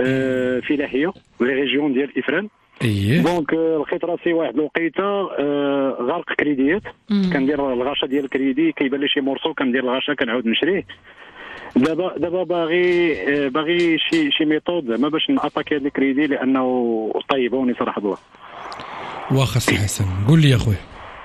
في لاحيه في ريجيون ديال افران. اييه دونك لقيت راسي واحد الوقيته غارق كريديات. كندير الغاشا ديال الكريدي، كيبان لي شي مورسو كندير الغاشا كنعاود نشريه. دابا باغي شي ميثود زعما باش ناتاكي هذا الكريدي لانه طيبوني صراحه الله. واخا سي حسن قول لي يا خويا.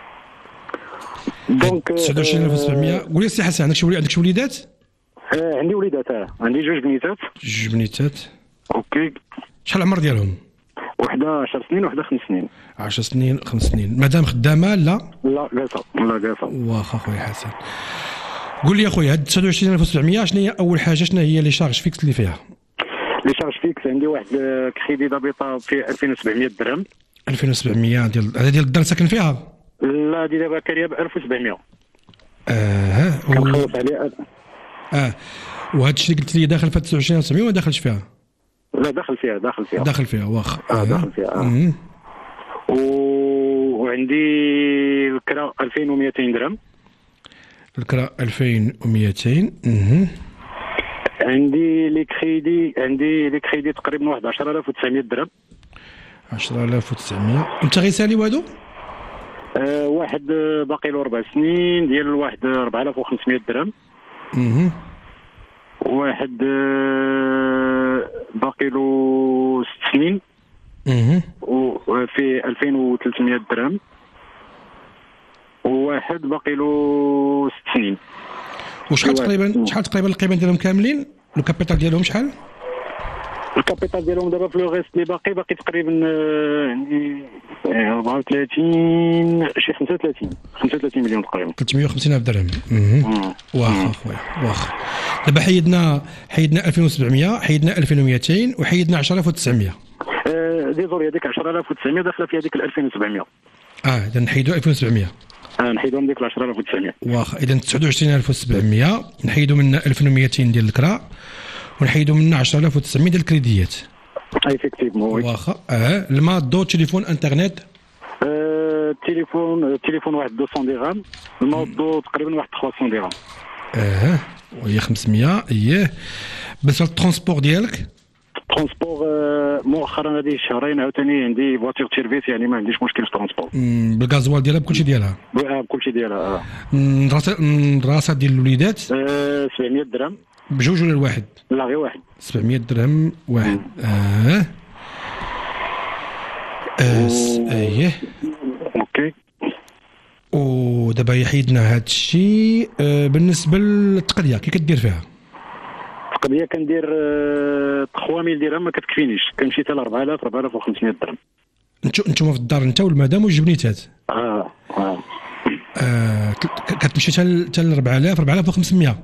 دونك 29700 قول لي سي حسن عندك شي وليدات؟ عندي وليدات، عندي جوج بنيتات. جوج بنيتات اوكي. شحال العمر ديالهم؟ وحده 10 سنين وحده 5 سنين. 10 سنين 5 سنين. مادام خدامه لا جالسه واخا خويا حسن قول لي يا خويا هاد 29700 شنو هي اول حاجه؟ شنو هي لي شارج فيكس اللي فيها؟ لي شارج فيكس عندي واحد كريدي دابيطه في 2700 درهم. 2700 ديال الدار ساكن فيها؟ لا هذه دابا كاريه ب 1700. كنخلص عليها. وهذا الشيء اللي قلت لي داخل في 29700 ولا داخلش فيها؟ لا داخل فيها واخا داخل فيها. وعندي الكرا 2200 درهم. الكرا 2200. عندي لي كريدي تقريبا واحد 10900 درهم. 10900. انت غير سالي وهادو؟ واحد باقي له 4 سنين ديال واحد 4500 درهم. واحد باقي له 6 سنين وفي 2300 درهم. وواحد باقي له 6 سنين. وشحال تقريبا القيمه ديالهم كاملين؟ الكابيتال ديالهم شحال؟ الكابيتال ديالهم دابا في لو ريست اللي باقي تقريبا يعني 34 شي 35 مليون تقريبا. 350,000 درهم. واخا خويا واخا. دابا حيدنا 2700 حيدنا 2200 وحيدنا 10900. ديزولي هذيك 10900 داخله في هذيك 2700. اذا نحيدوا 2700. نحيدوا ديك 10900. واخا اذا 29700 نحيدوا منها 2200 ديال الكرا ونحيدوا منها 10900 ديال الكريديات. ايفيكتيفمون. واخا الماء الضوء تليفون انترنت. التليفون واحد 200 درهم. الماء الضوء تقريبا واحد 300 درهم. وهي 500. اييه. بالنسبه للترونسبور ديالك؟ ترونسبور مؤخرا هذه شهرين عاوتاني عندي فواتير سيرفيس، يعني ما عنديش مشكل في الترونسبور. بالغازوال ديالها بكلشي ديالها؟ بكلشي ديالها. الراسه ديال الوليدات 700 درهم. بجوج ولا الواحد؟ لا غير واحد. 700 درهم واحد. اييه. اوكي. ودابا حيدنا هذا الشيء. بالنسبه للتقنيه كي كدير فيها؟ التقنيه كندير 3000 درهم ما كتكفينيش، كنمشي حتى ل 4500 درهم. انتم في الدار انت والمدام وجوج بنيتات؟ كتمشي حتى ل 4500.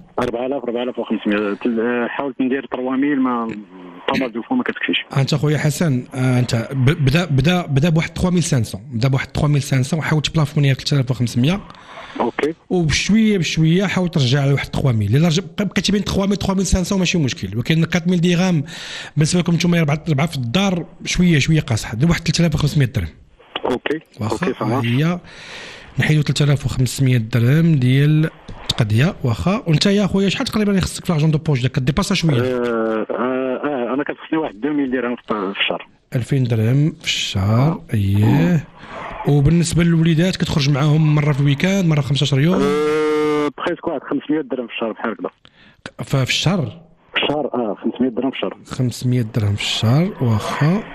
4500 حاولت ندير 3000 ما طبعا دو فوا ما كتكفيش. انت خويا حسن انت بدا بواحد 3500 وحاول تبلافوني 3500. اوكي. وبشويه حاول ترجع لواحد 3000. الا بقيتي بين 3500 ماشي مشكل، ولكن 4000 درهم بالنسبه لكم نتوما 4 في الدار شويه قاصحه. دابا واحد 3500 درهم. اوكي صافي. هي نحيدوا 3500 درهم ديال التقضيه. واخا. وانت يا خويا شحال تقريبا يخصك في لاجون دو بوش داك كديباسا شويه؟ انا كتخصني واحد 2000 درهم في الشهر. 2000 درهم في الشهر. اييه. وبالنسبه للوليدات كتخرج معاهم مره في الويكاند مره في 15 يوم؟ بريسك واحد 500 درهم في الشهر بحال هكذا. في الشهر؟ 500 درهم في الشهر. 500 درهم في الشهر. واخا.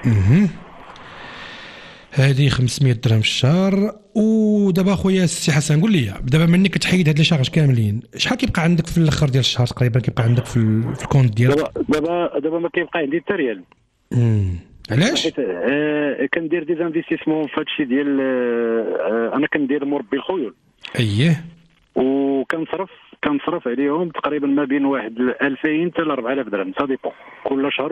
هذه 500 درهم في الشهر. ودابا خويا السي حسن قول لي دابا منك كتحيد هاد لي شارج كاملين شحال كيبقى عندك في الاخر ديال الشهر تقريبا؟ كيبقى عندك في الكونت ديالك؟ دابا ما كيبقى عندي حتى ريال. علاش؟ كندير دي انفستيسمون في هادشي ديال انا كندير مربي الخيول. اييه. كنصرف عليهم تقريبا ما بين واحد 2000 حتى ل 4000 درهم، سا ديبون كل شهر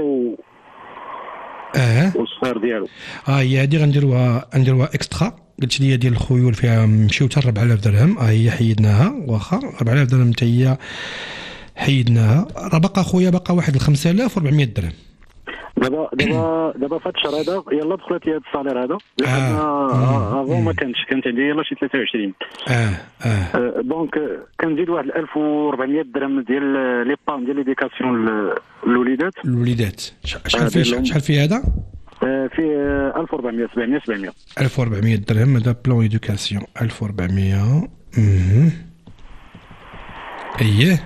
والصغير ديالو. هي هادي غنديروها اكسترا. قلت لي ديال الخيول فيها مشيو حتى 4000 درهم. هي حيدناها. واخا 4000 درهم حتى هي حيدناها. راه باقا خويا باقا واحد 5400 درهم. دابا في هذا الشهر هذا يلا دخلت لي هذا الصالير هذا افون ما كانت عندي يلا شي 23. دونك كنزيد واحد 1400 درهم ديال لي بان ديال ليديكاسيون الوليدات. شحال فيه هذا؟ فيه 1400 700 1400 درهم. هذا بلان ايدوكاسيون 1400. اييه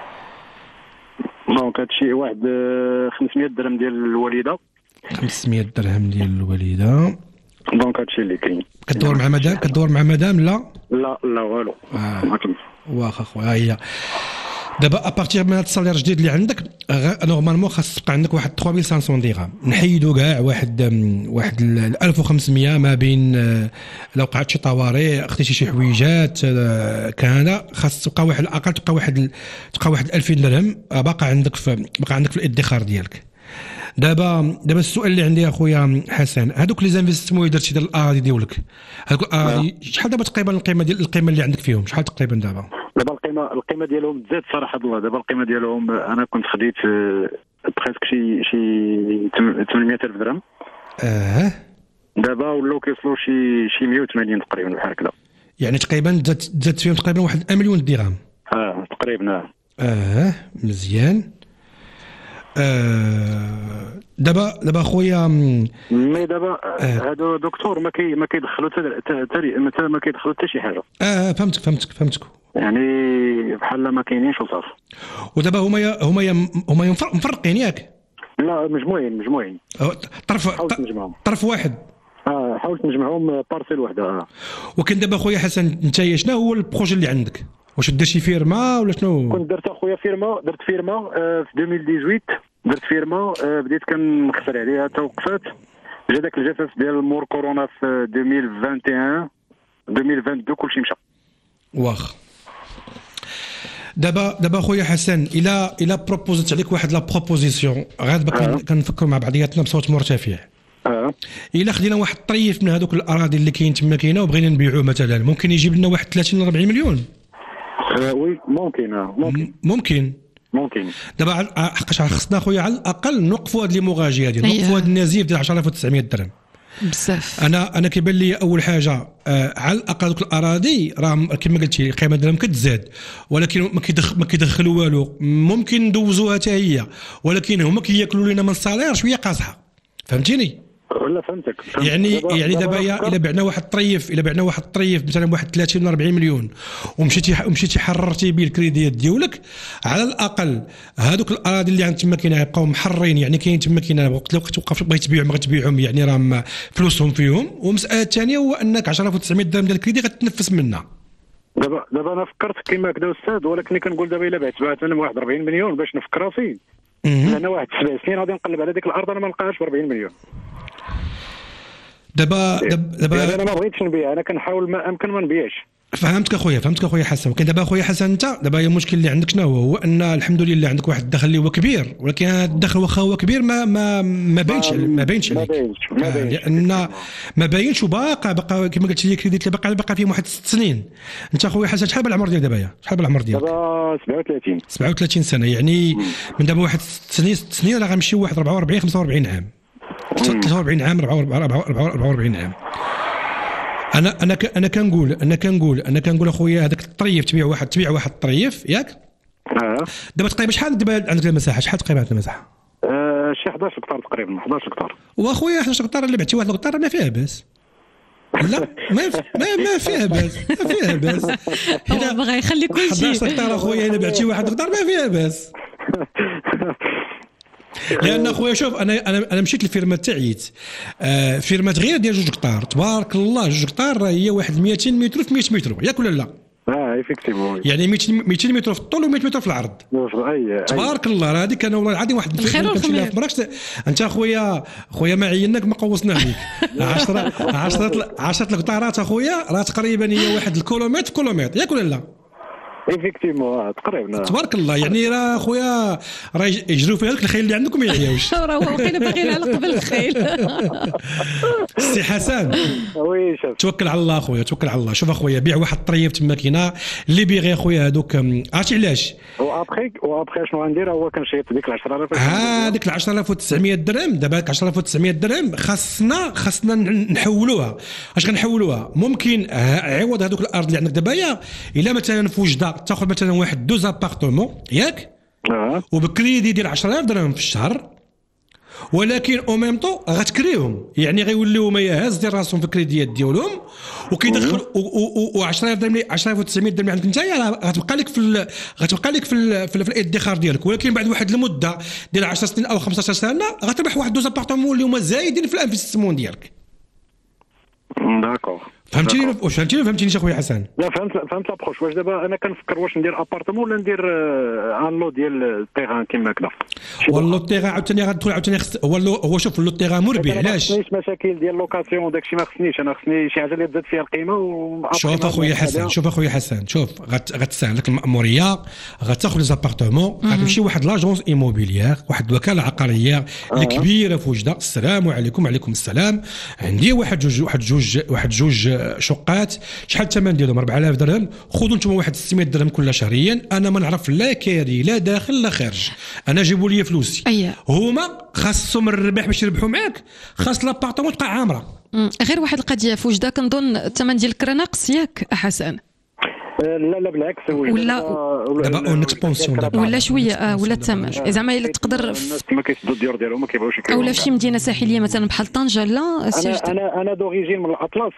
دونك هادشي واحد 500 درهم ديال الوالده. 500 درهم ديال الوالده. دونك هادشي اللي كاين. كدور مع مدام؟ لا والو. واخا خويا هي دابا ابارتيغ من هذا الصالير الجديد اللي عندك نورمالمون خاص تبقى عندك واحد 3500 درهم. نحيدوا كاع واحد 1500 ما بين لو وقعت شي طوارئ اختي شي حويجات كان خاص تبقى واحد الاقل تبقى واحد 2000 درهم باقا عندك في الادخار ديالك. دابا السؤال اللي عندي اخويا حسن، هذوك لي زانفيستمون اللي درتي ديال الاراضي ديالك، هذوك الاراضي شحال دابا تقريبا القيمه اللي عندك فيهم شحال تقريبا دابا؟ القيمه ديالهم تزاد صراحه الله. دابا القيمه ديالهم انا كنت خديت بريسك شي 800,000 درهم. دابا ولاو كيوصلوا شي 180 تقريبا بحال هكذا. يعني تقريبا زادت فيهم تقريبا واحد 1 مليون درهم. تقريبا. مزيان. دابا خويا مي دابا هادو دكتور ما كيدخلوا حتى شي حاجه. فهمتك يعني بحال ما كاينينش وصافي. ودابا هما مفرقين ياك؟ لا مجموعين. طرف واحد. حاولت نجمعهم بارسيل وحده. وكان دابا خويا حسن انت شنو هو البروجي اللي عندك؟ واش دير شي فيرما ولا شنو؟ كنت درت اخويا درت فيرما في 2018. درت فيرما بديت كنخسر عليها توقفات. جا داك الجفاف ديال مور كورونا في 2022 كلشي مشى. واخ دابا خويا حسن الى بروبوزيت عليك واحد لا بروبوزيسيون غير دابا كنفكروا مع بعضياتنا بصوت مرتفع. الا خدينا واحد الطريف من هذوك الاراضي اللي تما كاينه وبغينا نبيعوه مثلا، ممكن يجيب لنا واحد 30 40 مليون. وي ممكن. دابا حقاش خصنا خويا على الاقل نوقفوا هذه المغاجيه هذه، نوقفوا هذا النزيف ديال 10900 درهم بزاف. انا كيبان لي اول حاجه على الاقل دوك الاراضي راه كما قلتي القيمه ديالهم كتزاد، ولكن ما كيدخلوا والو. ممكن ندوزوها حتى هي، ولكن هما كياكلوا لنا من الصالير شويه قاصحه. فهمتيني؟ ولا فهمتك. يعني دابا الا بعنا واحد الطريف مثلا واحد 30 ولا 40 مليون ومشيتي حررتي به الكريديات ديالك، على الاقل هذوك الاراضي اللي عند تما كاينه يبقاو محررين. يعني كاين تما كاينه وقت لو توقف بغيت تبيعهم غتبيعهم، يعني راه فلوسهم فيهم. ومساله ثانيه هو انك 10900 درهم ديال الكريدي غتتنفس منها. دابا انا فكرت كما هكذا استاذ، ولكن كنقول دابا الا بعت انا واحد 40 مليون باش نفك راسي. انا واحد 7 سنين غادي نقلب على ديك الارض انا ما نلقاهاش ب 40 مليون. دابا انا ما بغيتش نبيع، انا كنحاول ما امكن ما نبيعش. فهمتك اخويا حسن. ولكن دابا اخويا حسن انت دابا المشكل اللي عندك شنو هو ان الحمد لله عندك واحد الدخل اللي هو كبير، ولكن الدخل واخا هو كبير ما باينش عليك. لان ما باينش وباقى كما قلت لي كريديت اللي باقى فيه واحد 6 سنين. انت اخويا حسن شحال بالعمر ديالك دابا؟ دابا 37 سنه. يعني من دابا واحد 6 سنين راه غنمشيو واحد 44 45 عام 43 عام 44 عام. انا كنقول اخويا هذاك الطريف تبيع واحد الطريف ياك. دابا تقريبا شحال دابا عندك المساحه؟ شحال تقريبا عندك المساحه؟ شي 11 هكتار تقريبا. 11 هكتار. واخويا 11 هكتار اللي بعتي واحد الهكتار ما فيها باس. لا ما فيها باس. هو بغى يخلي كل شيء. 11 هكتار اخويا الا بعتي واحد هكتار ما فيها باس. لان اخويا شوف انا مشيت للفيرمات تاعيت فيرمات غير ديال 2 هكتار تبارك الله. 2 هكتار هي واحد 200 متر في 100 متر ياك ولا لا؟ ايفيكتيفون. يعني 200 متر في الطول و100 متر في العرض. تبارك الله. راه هذيك انا والله العظيم واحد كنمشي لها في مراكش. انت اخويا ما عيناك ما قوصنا عليك. 10 هكتارات اخويا راه تقريبا هي واحد الكيلومتر في كيلومتر ياك ولا لا؟ ايفيكتيفمون تقريبا تبارك الله. يعني راه خويا راه يجروا فيها لك الخيل اللي عندكم ما يعياوش. راه هو وقيله باغي يعلق بالخيل. سي حسن وي شوف توكل على الله خويا، توكل على الله. شوف اخويا بيع واحد الطريف تما كاينه اللي بيغي اخويا هذوك. عرفتي علاش؟ وابخي شنو غندير؟ هو كنشيط ديك 10000. هذيك 10900 درهم دابا 10900 درهم خاصنا نحولوها. اش غنحولوها؟ ممكن عوض هذوك الارض اللي عندك دابا، الا مثلا في وجده تاخذ مثلا واحد 2 ابارتمون ياك، وبكريدي ديال 10000 درهم في الشهر، ولكن او ميم طو غتكريهم، يعني غيوليو ما يهز ديال راسهم في الكريديات ديالهم، وكيدخل و 10000 درهم 10900 درهم عندك انت غتبقى لك في الادخار ديالك، ولكن بعد واحد المده ديال 10 سنين او 15 سنه غتربح واحد 2 ابارتمون اللي هما زايدين في الانفستيسمون ديالك. داكور فهمتيني اخويا حسن؟ لا فهمت لابروش. واش دابا انا كنفكر واش ندير ابارتمون ولا ندير ان لو ديال التيران كيما هكذا. والله التيران عاوتاني غتدخل عاوتاني هو شوف لو التيران مربح. علاش؟ ما مشاكل ديال لوكاسيون داكشي ما خصنيش. انا خصني شي حاجه اللي تزاد فيها القيمه. شوف اخويا حسن شوف غتسهل لك المأموريه، غتاخذ لي زابارتمون، غتمشي واحد لاجونس ايموبيليير، واحد الوكاله عقاريه الكبيره في وجده. السلام عليكم. وعليكم السلام. عندي واحد جوج شقات، شحال الثمن ديالهم؟ 4000 درهم. خذوا انتم واحد 600 درهم كل شهريا. انا ما نعرف لا كاري لا داخل لا خارج، انا جيبوا لي فلوسي. هما خاصهم الربح باش يربحوا معاك، خاص لابارتمون تبقى عامره. غير واحد القضيه في وجده كنظن الثمن ديال الكرا ناقص ياك حسن؟ لا بالعكس. ولا دابا اون اكسبونسيون ولا شويه ولا الثمن زعما الا تقدر الناس ما كيسدوا الديور ديالهم ما كيبغيوش يكريو. اولا في شي مدينه ساحليه مثلا بحال طنجه. لا انا دوريجين من الاطلس.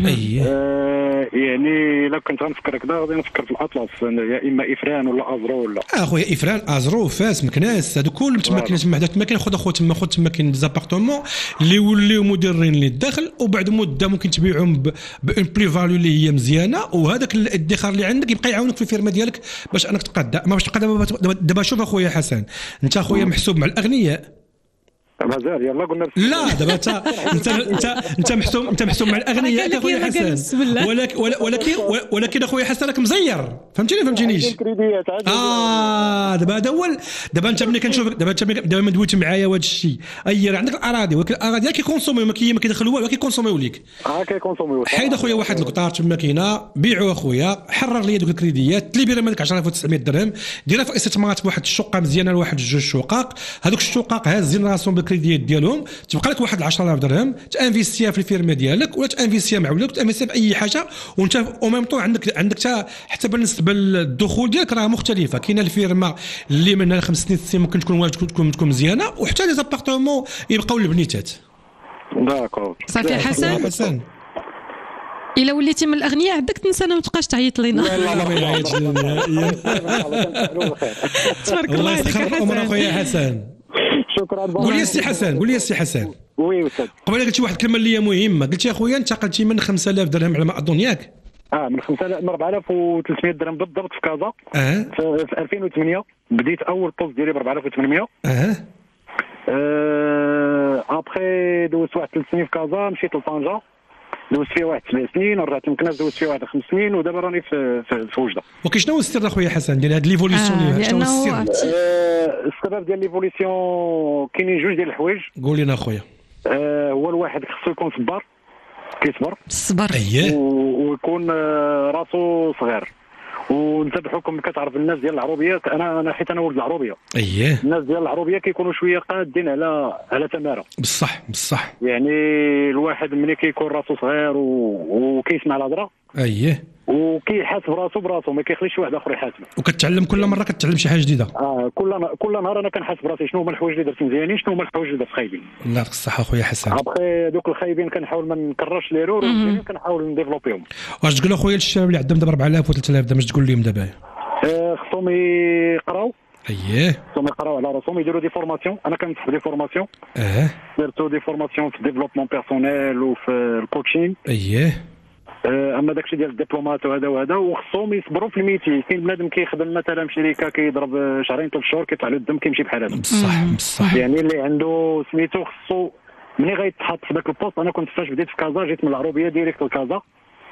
يعني الا كنت غنفكر هكذا غادي نفكر في الاطلس، يا اما افران ولا ازرو ولا اخويا افران ازرو فاس مكناس هادو كلهم تما كاين تما حدا كاين. خذ تما كاين ديزابارتمون اللي ولاو مدرين للدخل، وبعد مده ممكن تبيعهم بان بلي فاليو اللي هي مزيانه، وهذاك الادخار اللي عندك يبقى يعاونك في الفيرما ديالك باش انك تقاد ما باش تقاد. دابا شوف اخويا حسن، انت اخويا محسوب مع الاغنياء. مازال يلا قلنا لا دابا انت محسوم مع الاغنياء اخويا حسن، ولكن اخويا حسن راك مزير. فهمتينيش؟ دابا هذا هو. دابا انت ملي كنشوفك دابا ما دويت معايا وهذا الشيء، اي عندك الاراضي، ولكن الاراضي كيكونسوميو ما كيدخلوا والو، كيكونسوميو ليك. كيكونسوميو. حيد اخويا واحد القطار تما كاينه، بيعوا اخويا، حرر لي دوك الكريديات، تليبير هذيك 10900 درهم، ديرها في استثمارات بواحد الشقه مزيانه لواحد جوج شقق. هذوك الشقق هازين راسهم بالكريديات ديالهم، تبقى لك واحد 10000 درهم تانفيستيها في الفيرما ديالك، ولا تانفيستيها مع ولادك، تانفيستيها في اي حاجه، وانت او ميم طون عندك حتى بالنسبه للدخول ديالك راه مختلفه. كاينه الفيرما اللي منها 5 سنين ممكن تكون مزيانه، وحتى لي زابارتمون يبقاو للبنيتات. داكور صافي حسن. الا وليتي من الاغنياء عندك تنسى ما تبقاش تعيط لينا. لا ما يعيطش لنا. تبارك الله عليك اخويا حسن. شكرا. قول لي السي حسن. وي استاذ. قبل قلت واحد الكلمه اللي هي مهمه، قلت يا اخويا انتقلتي من 5000 درهم على ما اظن ياك. من 4300 درهم بالضبط في كازا. في 2008 بديت اول بوست ديالي ب 4800. ابخي دوزت واحد 3 سنين في كازا، مشيت لطنجه دوزت فيها واحد 7 سنين، ورجعت لمكناس دوزت فيها واحد 5 سنين، ودابا راني في وجده. وكاين شنو هو السر اخويا حسن ديال هاد ليفوليسيون؟ شنو هو السر؟ السبب ديال ليفوليسيون كاينين جوج ديال الحوايج. قول لنا اخويا. هو الواحد خصو يكون صبار، كيصبر ويكون راسو صغير. وانت بحكم كتعرف الناس ديال العروبيه، انا حيت انا ولد العروبيه. الناس ديال العروبيه كيكونوا شويه قادين على تماره. بصح يعني الواحد ملي كيكون راسو صغير وكيسمع الهضره وكيحاسب راسو براسو، ما كيخليش واحد اخر يحاسبه، وكتعلم كل مره كتعلم شي حاجه جديده. كل نهار انا كنحاسب راسي شنو هما الحوايج اللي درت مزيانين، شنو هما الحوايج اللي درت خايبين. الله يعطيك الصحه اخويا حسن. ابخي دوك الخايبين كنحاول ما نكررش لي رور، والمزيانين كنحاول نديفلوبيهم. واش تقول اخويا للشباب اللي عندهم دابا 4000 و 3000 درهم، اش تقول لهم دابا؟ خصهم يقراو. خصهم يقراو على راسهم، يديروا دي فورماسيون. انا كنصح دي فورماسيون. درتو دي فورماسيون في الديفلوبمون بيرسونيل وفي الكوتشين. اما داكشي ديال الدبلومات وهذا وخصهم يصبروا في الميتي. كاين بنادم كيخدم مثلا في شركه كيضرب شهرين 3 شهور كيطلع له الدم كيمشي بحال هذا. بصح يعني اللي عنده سميتو خصو ملي غيتحط في ذاك البوست. انا كنت فاش بديت في كازا جيت من العروبيه ديريكت لكازا،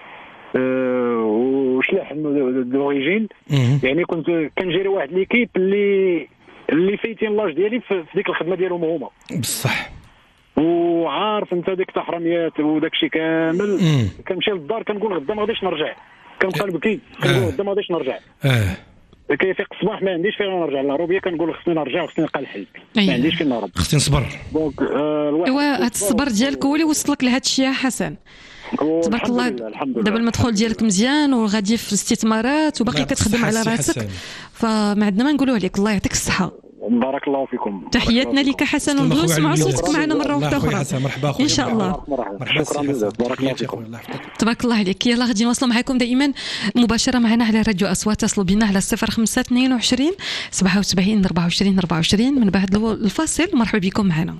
وشلاح دوريجين. يعني كنت كنجيري واحد ليكيب اللي فايتين لاج ديالي في ديك الخدمه ديالهم هما بصح. وعارف انت ديك التحرميات وداك الشيء كامل. كنمشي للدار كنقول غدا ما غاديش نرجع، كنبقى نبكي كنقول غدا ما غاديش نرجع. كيفيق الصباح ما عنديش فين نرجع للروبيه، كنقول خصني نرجع وخصني نلقى الحل. ما عنديش فين نهرب، خصني نصبر. دونك هذا الصبر ديالك هو اللي وصلك لهذا الشيء يا حسن. تبارك الله. دابا المدخول ديالك مزيان وغادي في الاستثمارات وباقي كتخدم على راسك، فما عندنا ما نقولوا عليك الله يعطيك الصحه. بارك الله فيكم. تحياتنا لك حسن، ونبغيو نسمعوا صوتك معنا مره اخرى مرحبا ان شاء الله. شكرا بزاف، بارك الله فيكم. تبارك الله عليك. يلا غادي نواصلوا معكم دائما مباشره معنا على راديو اصوات. تصلوا بنا على 0522 77 24 24. من بعد الفاصل مرحبا بكم معنا.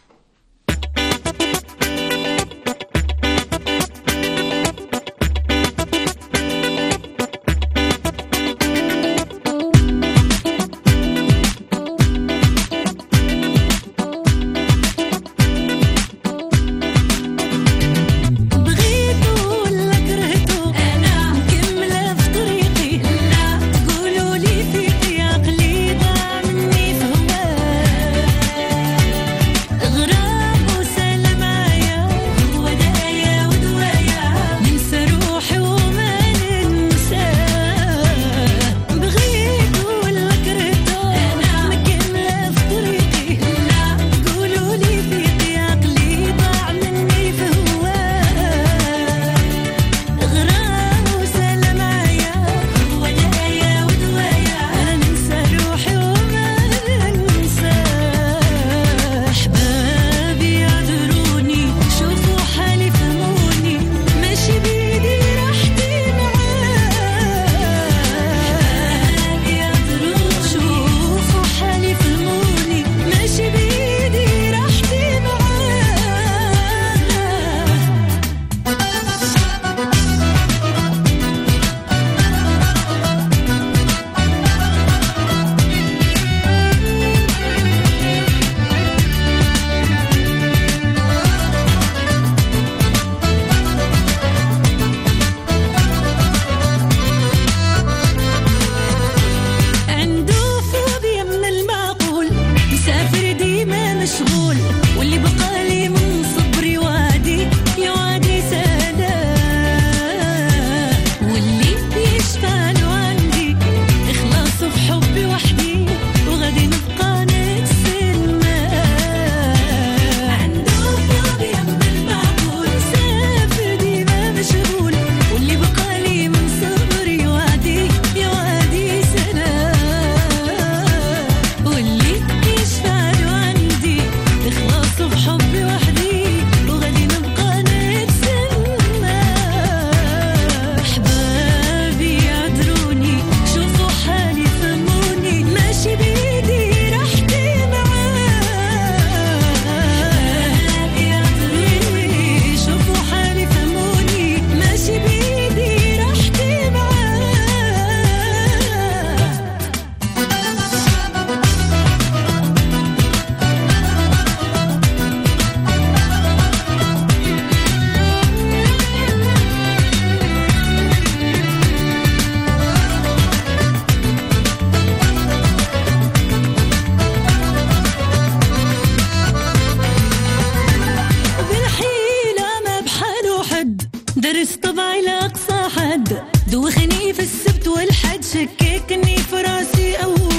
درس طبعي لأقصى حد، دوخني في السبت والحد، شككني في راسي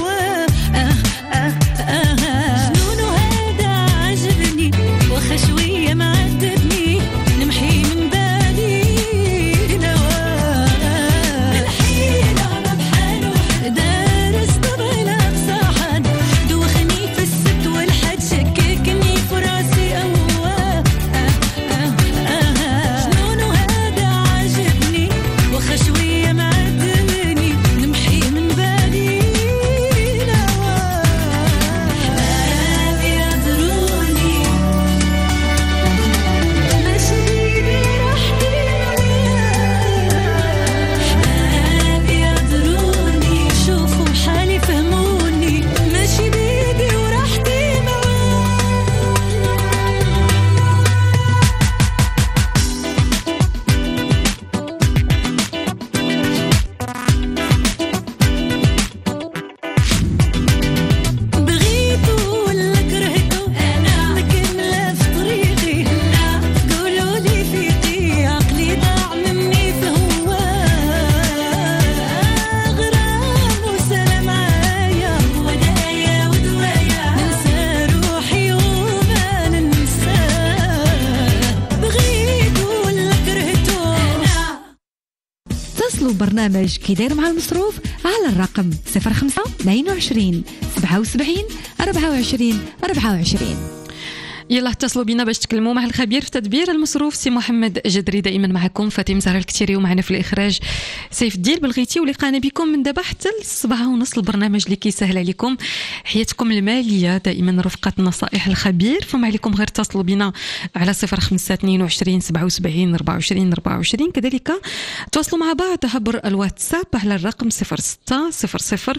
جنونه هذا عجبني وخشوية معذبني، نمحي من بالي الحيلة ما بحاله دارس طبعي لأقصى حد، دوخني في السبت والحد، شككني في راسي جنونه هذا عجبني وخشوية معذبني البرنامج كي داير مع المصروف على الرقم 05 22 77 24 24. يلا اتصلوا بنا باش تكلموا مع الخبير في تدبير المصروف سي محمد جدري. دائما معكم فاطمه زهره الكتيري، ومعنا في الاخراج سيف الدين بلغيتي، ولقانا بكم من دابا حتى 7:30 البرنامج اللي كيسهل عليكم حياتكم الماليه، دائما رفقه نصائح الخبير. فما عليكم غير اتصلوا بنا على 05 22 77 24 24. كذلك تواصلوا مع بعض عبر الواتساب على الرقم 06 00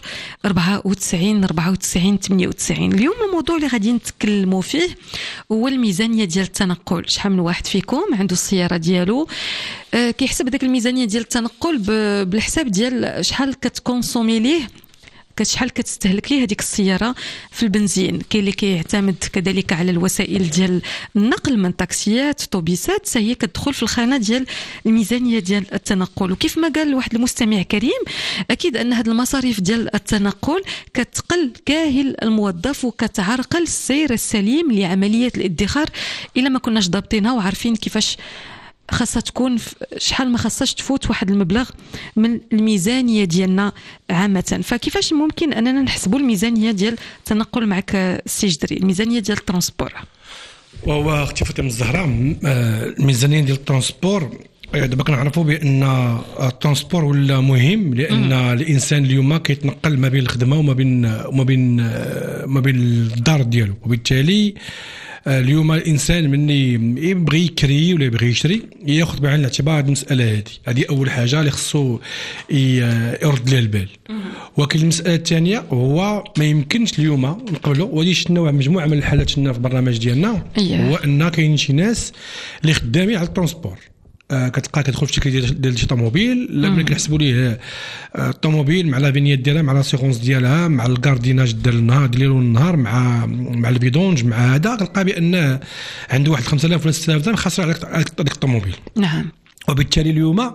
94 94 98. اليوم الموضوع اللي غادي نتكلموا فيه هو الميزانيه ديال التنقل. شحال من واحد فيكم عنده السياره ديالو كيحسب داك الميزانيه ديال التنقل بالحساب ديال شحال كتكونسومي ليه، شحال كتستهلك ليه هذيك السياره في البنزين. كاين اللي كيعتمد كذلك على الوسائل ديال النقل من تاكسيات طوبيسات، حتى هي كتدخل في الخانه ديال الميزانيه ديال التنقل. وكيف ما قال واحد المستمع كريم، اكيد ان هذه المصاريف ديال التنقل كتقل كاهل الموظف وكتعرقل السير السليم لعمليه الادخار الا ما كناش ضابطينها وعارفين كيفاش خاصها تكون، شحال ما خاصهاش تفوت واحد المبلغ من الميزانيه ديالنا عامه. فكيفاش ممكن اننا نحسبوا الميزانيه ديال التنقل معك السي جدري، الميزانيه ديال الترونسبور؟ وهو اختي فاطمه الزهراء، الميزانيه ديال الترونسبور دابا كنعرفوا بان الترونسبور ولا مهم، لان الانسان اليوم كيتنقل ما بين الخدمه وما بين الدار ديالو، وبالتالي اليوم الانسان مني يبغي يكري ولا يبغي يشري ياخذ بعين الاعتبار هذه المساله. هذه اول حاجه اللي خصو يرد لها البال. ولكن المساله الثانيه هو ما يمكنش اليوم نقبلوا، ودي شفنا مجموعه من الحالات شفنا في البرنامج ديالنا، هو ان كاين شي ناس اللي خدامين على الترونسبور، كتلقى كتدخل في شكل ديال شي طوموبيل، لا كنحسبوا ليه الطوموبيل مع لا فينيات ديالها، مع لاسيغونس ديالها، مع الكارديناج ديال النهار ديالو النهار، مع البيدونج، مع هذا كتلقى بان عنده واحد 5000 ولا 6000 درهم خاسر على هذاك الطوموبيل. نعم. وبالتالي اليوم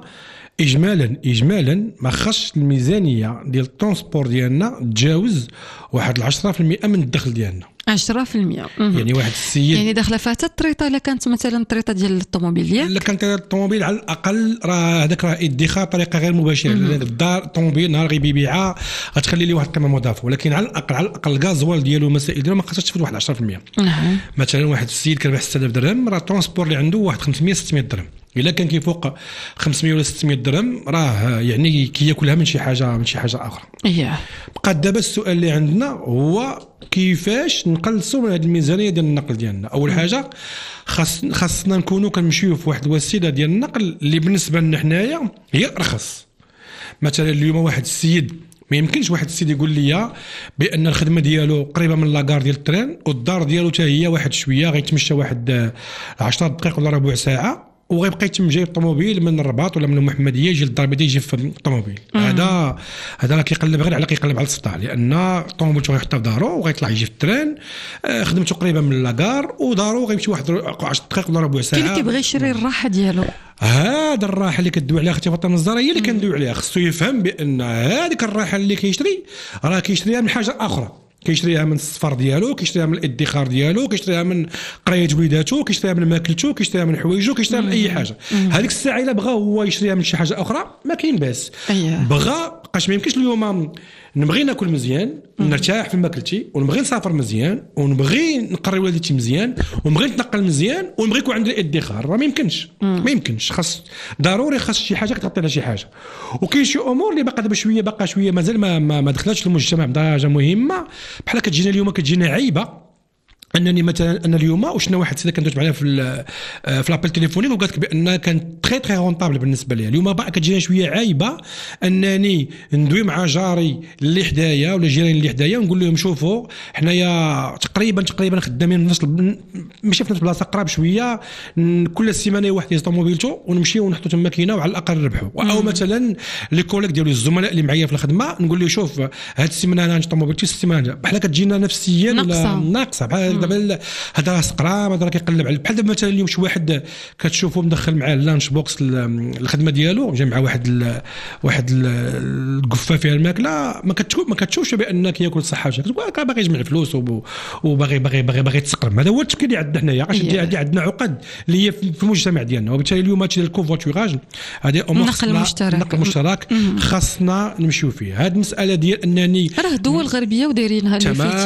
اجمالا ما خصش الميزانيه ديال الترونسبور ديالنا تجاوز واحد 10% من الدخل ديالنا. 10%. يعني واحد السيد يعني داخله فاتت الطريطه، الا كانت مثلا الطريطه ديال الطوموبيل ديالك، الا كانت الطوموبيل على الاقل راه هذاك راه ادخار طريقه غير مباشره، لان الدار الطوموبيل نهار غيبيعها غتخلي ليه واحد القيمه مضافه، ولكن على الاقل الغازوال ديالو المسائل ديالو ما خاصهاش تفوت واحد 10%. مثلا واحد السيد كيربح 6000 درهم، راه الترونسبور اللي عنده واحد 500 600 درهم. الا كان كيفوق 500 ولا 600 درهم راه يعني كياكلها من شي حاجه اخرى. بقى دابا السؤال اللي عندنا هو كيفاش نقلصوا من هذه الميزانيه ديال النقل ديالنا. اول حاجه خاصنا نكونوا كنمشيو في واحد الوسيله ديال النقل اللي بالنسبه لنا حنايا هي ارخص. مثلا اليوم واحد السيد ما يمكنش واحد السيد يقول لي بان الخدمه ديالو قريبه من لاكار ديال الترين والدار ديالو حتى هي واحد شويه، غيتمشى واحد 10 دقائق ولا ربع ساعه، وغيبقى يتم جاي الطوموبيل من الرباط ولا من المحمديه يجي للدار بدا يجي في الطوموبيل. هذا راه كيقلب غير على السطح، لان الطوموبيل غيحطها في دارو وغيطلع يجي في الترين، خدمته قريبه من لاكار ودارو غيمشي واحد 10 دقائق ولا ربع ساعه. كاين اللي كيبغي يشري الراحه ديالو، هذا الراحه اللي كدوي عليها اختي فاطمه الزهراء هي اللي كندوي عليها. خصو يفهم بان هذيك الراحه اللي كيشري راه كيشريها من حاجه اخرى، كيشريها من الصفر ديالو، كيشريها من الادخار ديالو، كيشريها من قرايه وليداتو، كيشريها من ماكلتو، كيشريها من حوايجو، كيشريها من اي حاجه. هذيك الساعه الا بغى هو يشريها من شي حاجه اخرى ما كاين باس. بغى بقاش ما يمكنش اليوم نبغي ناكل مزيان نرتاح في ماكلتي، ونبغي نسافر مزيان، ونبغي نقري ولادتي مزيان، ونبغي نتنقل مزيان، ونبغي يكون عندي الادخار. راه ما يمكنش خاص ضروري خاص شي حاجه كتعطي لها شي حاجه. وكاين شي امور اللي باقا شويه مازال ما دخلاتش المجتمع بدرجه مهمه، بحال كتجينا عيبه انني مثلا ان اليوم وشنا واحد السيده كندوز معاها في لابيل تليفونيك وقالت لك بان كانت تري رونطابل بالنسبه ليها. اليوم بقى كتجينا شويه عايبه انني ندوي مع جاري اللي حدايا ولا جيراني اللي حدايا ونقول لهم شوفوا حنايا تقريبا خدامين ماشي في نفس البلاصه، قراب شويه، كل سيمانه واحد يهز طوموبيلته ونمشيو ونحطوا تما ماكينه وعلى الاقل نربحوا. او مثلا لي كوليك ديالو الزملاء اللي معايا في الخدمه نقول له شوف هاد السيمانه انا طوموبيلتي السيمانه بحال كتجينا نفسيا ولا ناقصه بحال كيقلب على هذا راس قرام، هذا كيقلب على بحال دابا مثلا اليوم شي واحد كتشوفه مدخل معاه اللانش بوكس الخدمه ديالو، جا مع واحد القفه فيها الماكله، ما كتشوفش بان كياكل صحه، كتقول باغي يجمع فلوس وباغي يتسقرم. هذا هو التفكير اللي عندنا حنايا، اللي عندنا عقد اللي هي في المجتمع ديالنا. وبالتالي اليوم هادشي ديال الكوفواتوراج هذه النقل المشترك خاصنا نمشيو فيه. هذه المساله ديال انني راه الدول الغربيه ودايرينها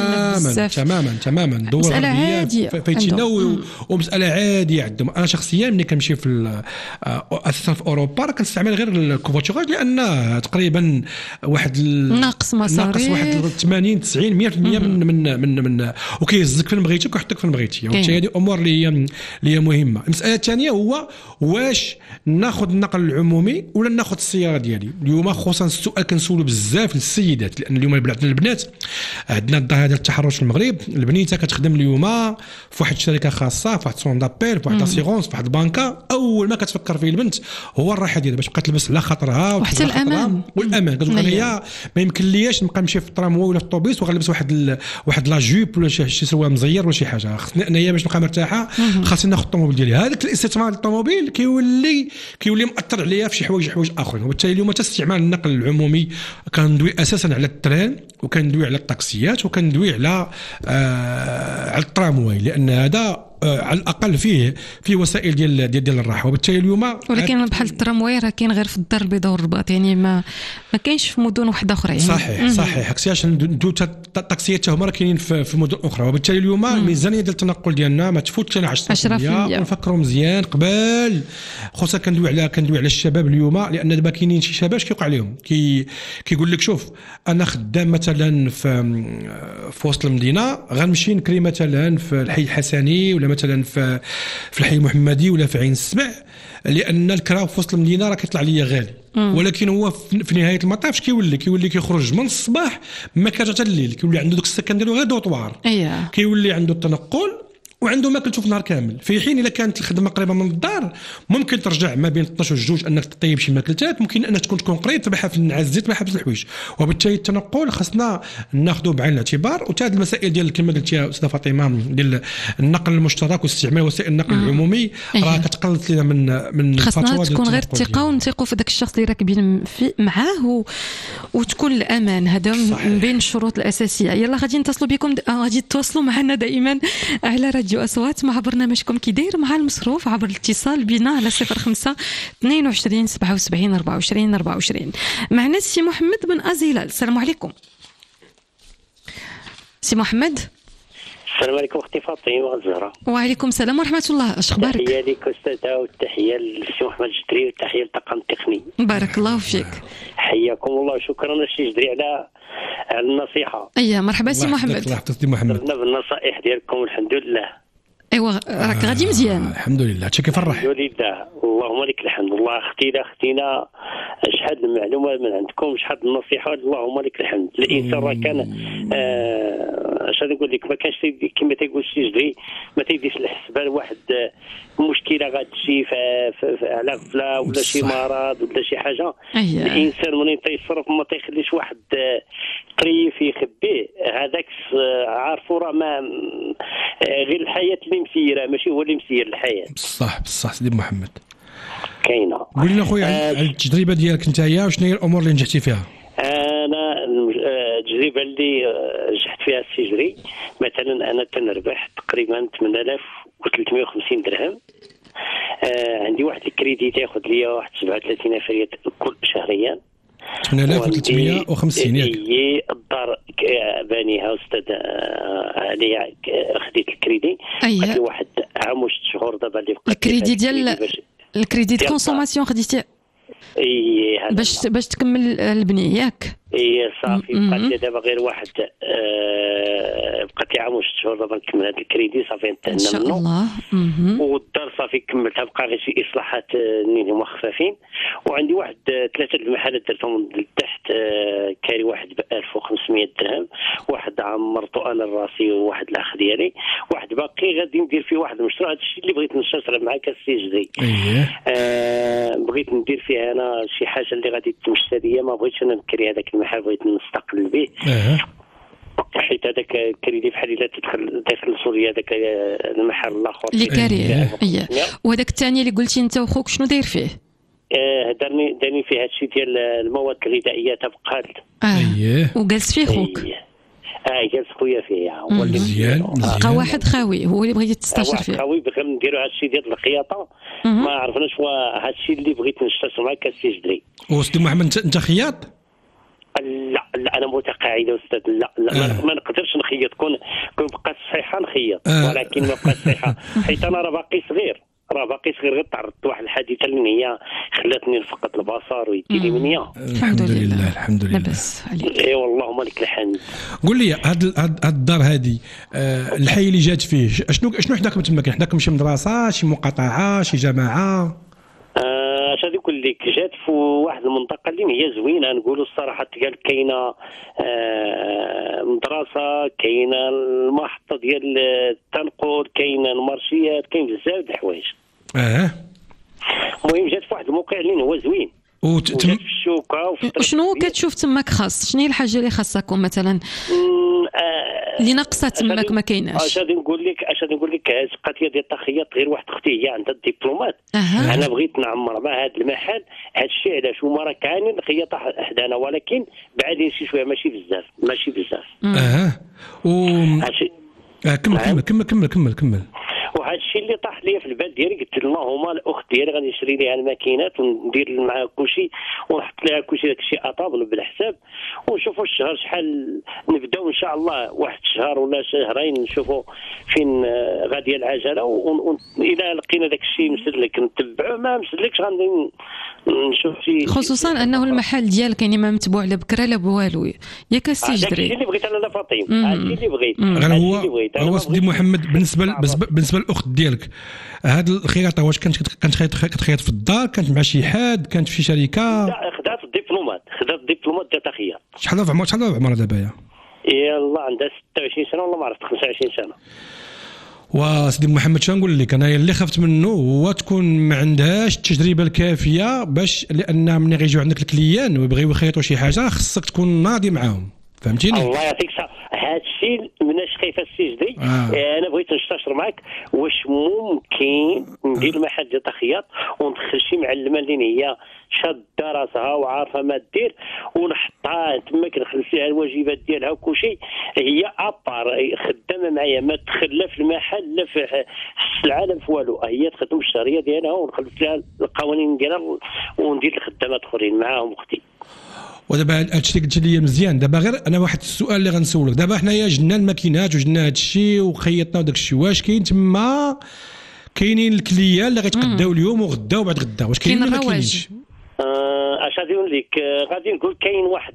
تماما الدول الغربيه فايتينا ومساله عاديه عندهم. انا شخصيا ملي كنمشي في اساسا في اوروبا كنستعمل غير الكوفواتوراج، لان تقريبا واحد ناقص واحد 80 90 100% من وكيهزك فين بغيتك ويحطك فين بغيتي. وبالتالي هذه امور اللي هي مهمه. المساله الثانيه هو واش ناخذ النقل العمومي ولا ناخذ السياره ديالي. اليوم خصوصا السؤال كنسولو بزاف للسيدات، لان اليوم البنات عندنا الظاهره ديال التحرش في المغرب. البنيته كتخدم اليوم في واحد الشركه خاصه، في واحد سون دابيل، في واحد اسيغونس، في واحد البنكه، اول ما كتفكر فيه البنت هو الراحه ديالها باش تبقى تلبس على خاطرها وحتى الامان كتقول لي ما يمكن ليش نبقى نمشي في التراموا ولا في الطوبيس وغنلبس واحد لا جوب ولا شي سروال مزير ولا شي حاجه. خصني انايا باش نبقى مرتاحه خاصني ناخذ الطوموبيل ديالي. هذاك الاستثمار الطوموبيل كيولي مؤثر عليا في شي حوايج اخرين. وبالتالي اليوم استعمال النقل العمومي كندوي اساسا على الترين، وكندوي على الطاكسيات، وكندوي على الترامواي، لان هذا على الاقل فيه وسائل ديال الراحه. وبالتالي اليوم ولكن بحال الترامواي راه كاين غير في الدار البيضاء والرباط، يعني ما كاينش في مدن وحده اخرى يعني. صحيح كسياش الطاكسيات هما راه كاينين في مدن اخرى. وبالتالي اليوم الميزانيه ديال التنقل ديالنا ما تفوتش على 10%. ونفكروا مزيان قبل، خصوصا كندوي على الشباب اليوم، لان دابا كاينين شي شباب كيوقع عليهم كيقول لك شوف انا خدام مثلا في وسط المدينه، غنمشي نكري مثلا في الحي الحسني ولا مثلا في الحي المحمدي ولا في عين السبع، لان الكرا في وسط المدينه راه كيطلع ليا غالي. ولكن هو في نهايه المطاف كيولي كيخرج من الصباح ما كيرجع حتى الليل، كيولي عنده داك السكن ديالو غير دوطوار. كيولي عنده التنقل وعنده ماكل تشوف نهار كامل. في حين الا كانت الخدمه قريبه من الدار ممكن ترجع ما بين 12 و 2 انك تطيب شي ماكلتات، ممكن انك تكون قريب تبعها في النعازات تبعها في الحوايج. وبالتالي التنقل خصنا ناخذه بعين الاعتبار. وتاد المسائل ديال كما قلت يا استاذه فاطمه ديال النقل المشترك واستعمال وسائل النقل العمومي راه كتقلص لنا من خصنا تكون غير الثقه ونثقوا في ذاك الشخص اللي راكبين معاه وتكون الامان. هذا من بين الشروط الاساسيه. يلا غادي نتصلوا بكم، غادي تواصلوا معنا دائما على راديو أصوات مع برنامجكم كي داير مع المصروف عبر الاتصال بنا على 05 22 77 24 24. معنا السي محمد بن أزيلال. السلام عليكم سي محمد. السلام عليكم اختي فاطمه الزهراء. وعليكم السلام ورحمه الله. اش اخبارك؟ تحيه لك استاذه، والتحيه للسي محمد جدري، والتحيه للطاقم التقني. بارك الله فيك. حياكم الله وشكرا السي جدري على النصيحه. مرحبا سي محمد. درنا بالنصائح ديالكم والحمد لله. ايوا راك غادي مزيان الحمد لله. هادشي كيفرح الحمد لله. اللهم لك الحمد. الله اختينا شحال المعلومه من عندكم، شحال النصيحه، اللهم لك الحمد. الانسان راه كان اش نقول لك، ما كانش كما تيقول السي جدري ما تيديش الحسبان واحد مشكله غتجي على غفله ولا شي مرض ولا شي حاجه. الانسان منين تيصرف ما تيخليش واحد قريف يخبيه. هذاك عارفو راه ما غير الحياه اللي مسيره، ماشي هو اللي مسير الحياه. بصح سيدي محمد كاينه. قول لنا خويا على التجربه ديالك نتايا، وشنو هي الامور اللي نجحتي فيها؟ انا التجربه اللي نجحت فيها السجري، مثلا انا تنربح تقريبا 8350 درهم. عندي واحد الكريدي تاخذ ليا واحد 37000 ريال كل شهريا. 8350 ياك؟ هي الدار بانيها استاذ عليها، خديت الكريدي قعدت واحد عام و6 شهور. دابا اللي بقى الكريدي ديال الكريدي ديال كونسوماسيون خديتي باش تكمل البنيه ياك؟ صافي. بقات دابا غير واحد بقات عام و6 شهور دابا نكمل هذا الكريدي صافي انتهينا منه ان شاء الله. والدار صافي كملتها، بقى غير شي اصلاحات اللي خفافين. وعندي واحد 3 المحلات درتهم لتحت، كاري واحد ب 1500 درهم، واحد عمرته انا راسي وواحد الاخ ديالي، واحد باقي غادي ندير فيه واحد المشروع. هذا الشيء اللي بغيت نشرح معاك السي جدي. بغيت ندير فيه انا شي حاجه اللي غادي تمشي ليا، ما بغيتش انا نكري هذاك المحل، بغيت نستقل به. حيت هذاك الكريدي بحال الا تدخل داخل سوريا هذاك المحل الاخر اللي كاري وهذاك الثاني اللي قلتي انت وخوك شنو داير فيه؟ دارني فيه هادشي ديال المواد الغذائيه تبقى وجالس فيه خوك جالس خويا فيه هو اللي مزيان بقى واحد خاوي هو اللي بغيتي تستشير فيه خاوي بغينا نديروا هادشي ديال الخياطه ما عرفناش هادشي اللي بغيت نستشير معاك السي جدري. وسيدي محمد انت خياط؟ لا انا متقاعد استاذ. لا ما نقدرش نخيط كون بقات الصحيحه نخيط ولكن ما بقات الصحيحه حيت انا راه باقي صغير غير تعرضت لواحد الحادثه اللي هي خلاتني نفقد البصر ويديني منيا. الحمد لله لاباس عليك. اي والله لك الحمد. قول لي هاد الدار هذه الحي اللي جات فيه شنو حداكم تما؟ كاين حداكم شي مدرسه شي مقاطعه شي جماعه؟ اش غادي نقول لك جات في واحد المنطقه اللي هي زوينه نقولوا الصراحه قال كاينه مدرسه كاينه المحطه ديال التنقل كاينه المارشيات كاين بزاف د الحوايج. المهم جات في واحد الموقع اللي هو زوين وجات في الشوكه شنو كتشوف تماك خاص؟ شنو هي الحاجه اللي خاصكم مثلا اللي ناقصه تماك ما كايناش؟ اش غادي نقول لك هذه القضيه ديال التخيط غير واحد اختي هي عندها الدبلومات انا بغيت نعمر مع هذا المحل هذا الشيء علاش هما راه كاينين الخياطه حدانا ولكن بعدين شي شويه ماشي بزاف كمل وهذا الشيء اللي طاح لي في البال ديالي قلت اللهم الاخت ديالي غادي نشري ليها الماكينات وندير معها كلشي ونحط لها كلشي داكشي اطابل بالحساب ونشوفوا الشهر شحال نبداو ان شاء الله واحد شهر ولا شهرين نشوفوا فين غاديه العجله الى لقينا داكشي مسلك نتبعوه ما مسلكش غادي نشوف شي خصوصا انه المحل ديالك يعني ما متبوع لا بكره لا بوالو ياك السي جدري. هادشي اللي بغيت انا فاطمه هادشي اللي بغيت هو سيدي محمد بالنسبه للاخت ديالك هاد الخياطه واش كانت كتخيط في الدار كانت مع شي حد كانت في شركه؟ لا خدات الدبلومات ديال التخيط. شحال عمرها دابا؟ يلا عندها 26 سنه ولا ما عرفت 25 سنه. وسيدي محمد شنو نقول لك انا اللي خفت منه هو تكون ما عندهاش التجربه الكافيه باش لان ملي غيجيو عندك الكليان ويبغيو يخيطوا شي حاجه خصك تكون ناضي معاهم فهمتيني. الله يعطيك الصحه هذا الشيء مناش خايفه السي جدري. انا بغيت نستشر معك واش ممكن ندير المحل ديال التخيط وندخل شي معلمه اللي هي شاده راسها وعارفه ما دير ونحطها تما كنخلص لها الواجبات ديالها وكلشي هي ابار خدامه معايا ما تدخل لا في المحل لا في السلعه لا في والو هي تخدم الشهريه ديالها ونخلص لها القوانين ديالها وندير الخدامات اخرين معاهم اختي. ودابا هادشي اللي قلت لي مزيان. دابا غير انا واحد السؤال اللي غنسولك دابا حنايا جبنا الماكينات وجبنا هادشي وخيطنا وداك الشيء واش كاين تما كاينين الكليان اللي غيتقداو اليوم وغدا وبعد غدا واش كاين ولا ما كاينش؟ اش غادي نقول لك غادي نقول كاين واحد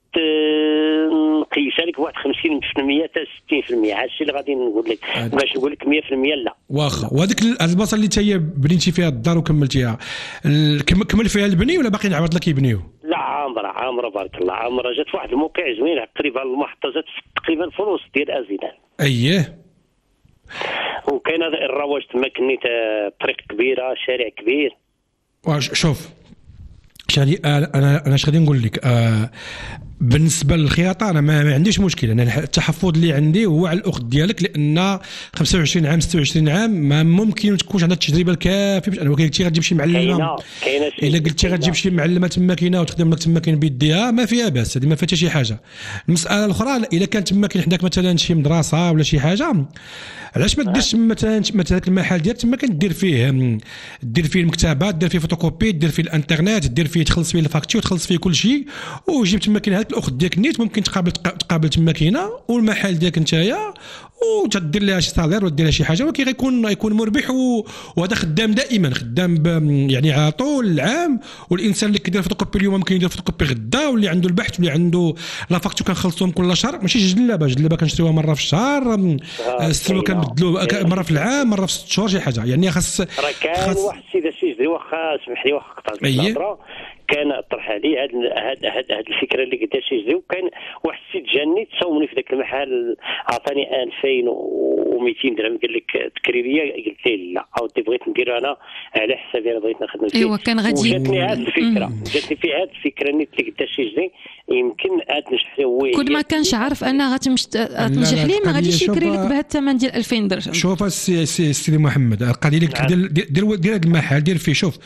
نقيسها لك واحد 50% حتى 60% هادشي اللي غادي نقول لك باش نقول لك 100% لا واخا. وهذيك البلاصه اللي تاهي بنيتي فيها الدار وكملتيها كمل فيها البني ولا باقي نعاود لك يبنيو؟ لا عامره بارك الله عامره جات في واحد الموقع زوين تقريبا المحطه جات تقريبا في الوسط ديال ازيدان. اييه وكاين الرواج تما كنيت طريق كبيره شارع كبير. شوف شادي انا اش غادي نقول لك بالنسبه للخياطه انا ما عنديش مشكل. انا التحفظ اللي عندي هو على الاخت ديالك لان 25 عام 26 عام ما ممكن ما تكونش عندها التجربه الكافيه باش انك قلتي غتجيب شي معلمه الا قلتي غتجيب شي معلمه تماكينه وتخدم لك تماكين بيديها ما فيها باس هذه ما فيها شي حاجه. المساله الاخرى الا كانت تماكين حداك مثلا شي مدرسه ولا شي حاجه علاش ما ديرش مثلا المحل ديالك تما كدير فيه المكتبات دير فيه فوتوكوبي دير فيه الانترنت دير فيه تخلص فيه الفاكتور تخلص فيه كل شيء وجيب تماكين هذيك الاخت ديالك نيت ممكن تقابل تماكينه والمحل ديالك نتايا وتدير لها شي صالير ودير لها شي حاجه ولكن غيكون مربح وهذا خدام دائما خدام يعني على طول العام. والانسان اللي كيدير فوتوكوبي اليوم ممكن يدير فوتوكوبي غدا واللي عنده البحث واللي عنده لا فاكتور كنخلصوهم كل شهر ماشي جلابه كنشريوها مره في الشهر السلوه كنبدلوه مره في العام مره في 6 شهور شي حاجه يعني خاص راه كان واحد السيد السجدي واخا سمح لي واخا قطعت الهضره كان طرح عليه هاد الفكره اللي قداش يجري. وكان واحد السيد جاني تصاوني في ذاك المحل عطاني 2200 درهم قال لك تكريريه، قلت له لا عاودت بغيت ندير انا على حسابي، انا بغيت نخدم فيه. ايوا كان غادي جاتني هاد الفكره جاتني في هاد الفكره اللي قداش يجري يمكن عاد نجح هو كل ما كانش عارف انها غتنجح ليه ما غاديش يكري لك بهذا الثمن ديال 2000 درهم. شوف السيدي محمد القضيه اللي دير هذا المحل دير فيه، شوف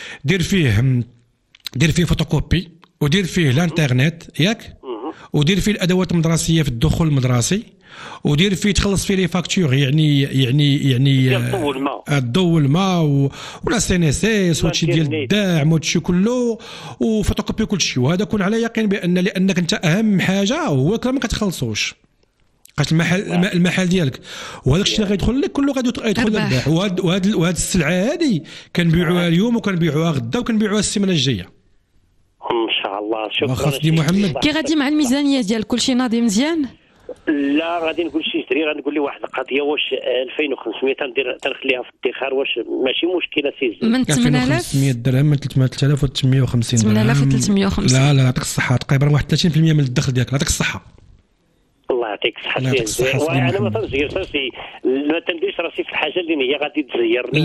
دير فيه فوتوكوبي ودير فيه الانترنت ياك، ودير فيه الادوات المدرسيه في الدخول المدرسي، ودير فيه تخلص فيه لي فاكتور يعني الضوء والماء ولا سي ان اس اس وهادشي ديال الدعم وهادشي كله وفوتوكوبي كلشي. وهذا كون على يقين بان لانك انت اهم حاجه هو كلام ما كتخلصوش قاش المحل ديالك، وهذاك الشيء اللي غيدخل لك كله غادي يدخل للبيع. وهاد السلعه هذه كنبيعوها اليوم وكنبيعوها غدا وكنبيعوها السيمانه الجايه ان شاء الله. شكرا سيدي محمد. كي غادي مع الميزانيه ديال كلشي ناضي مزيان؟ لا غادي نقول شي جري، غنقول لي واحد القضيه واش 2500 تنخليها في الادخار واش ماشي مشكله سي من 8500 درهم من 3850 درهم 8350. لا يعطيك الصحه، تقريبا واحد 30% من الدخل ديالك. يعطيك الصحه. الله يعطيك الصحه. وانا ما تنزيرش راسي، ما تنديرش راسي في الحاجه اللي هي غادي تزيرني.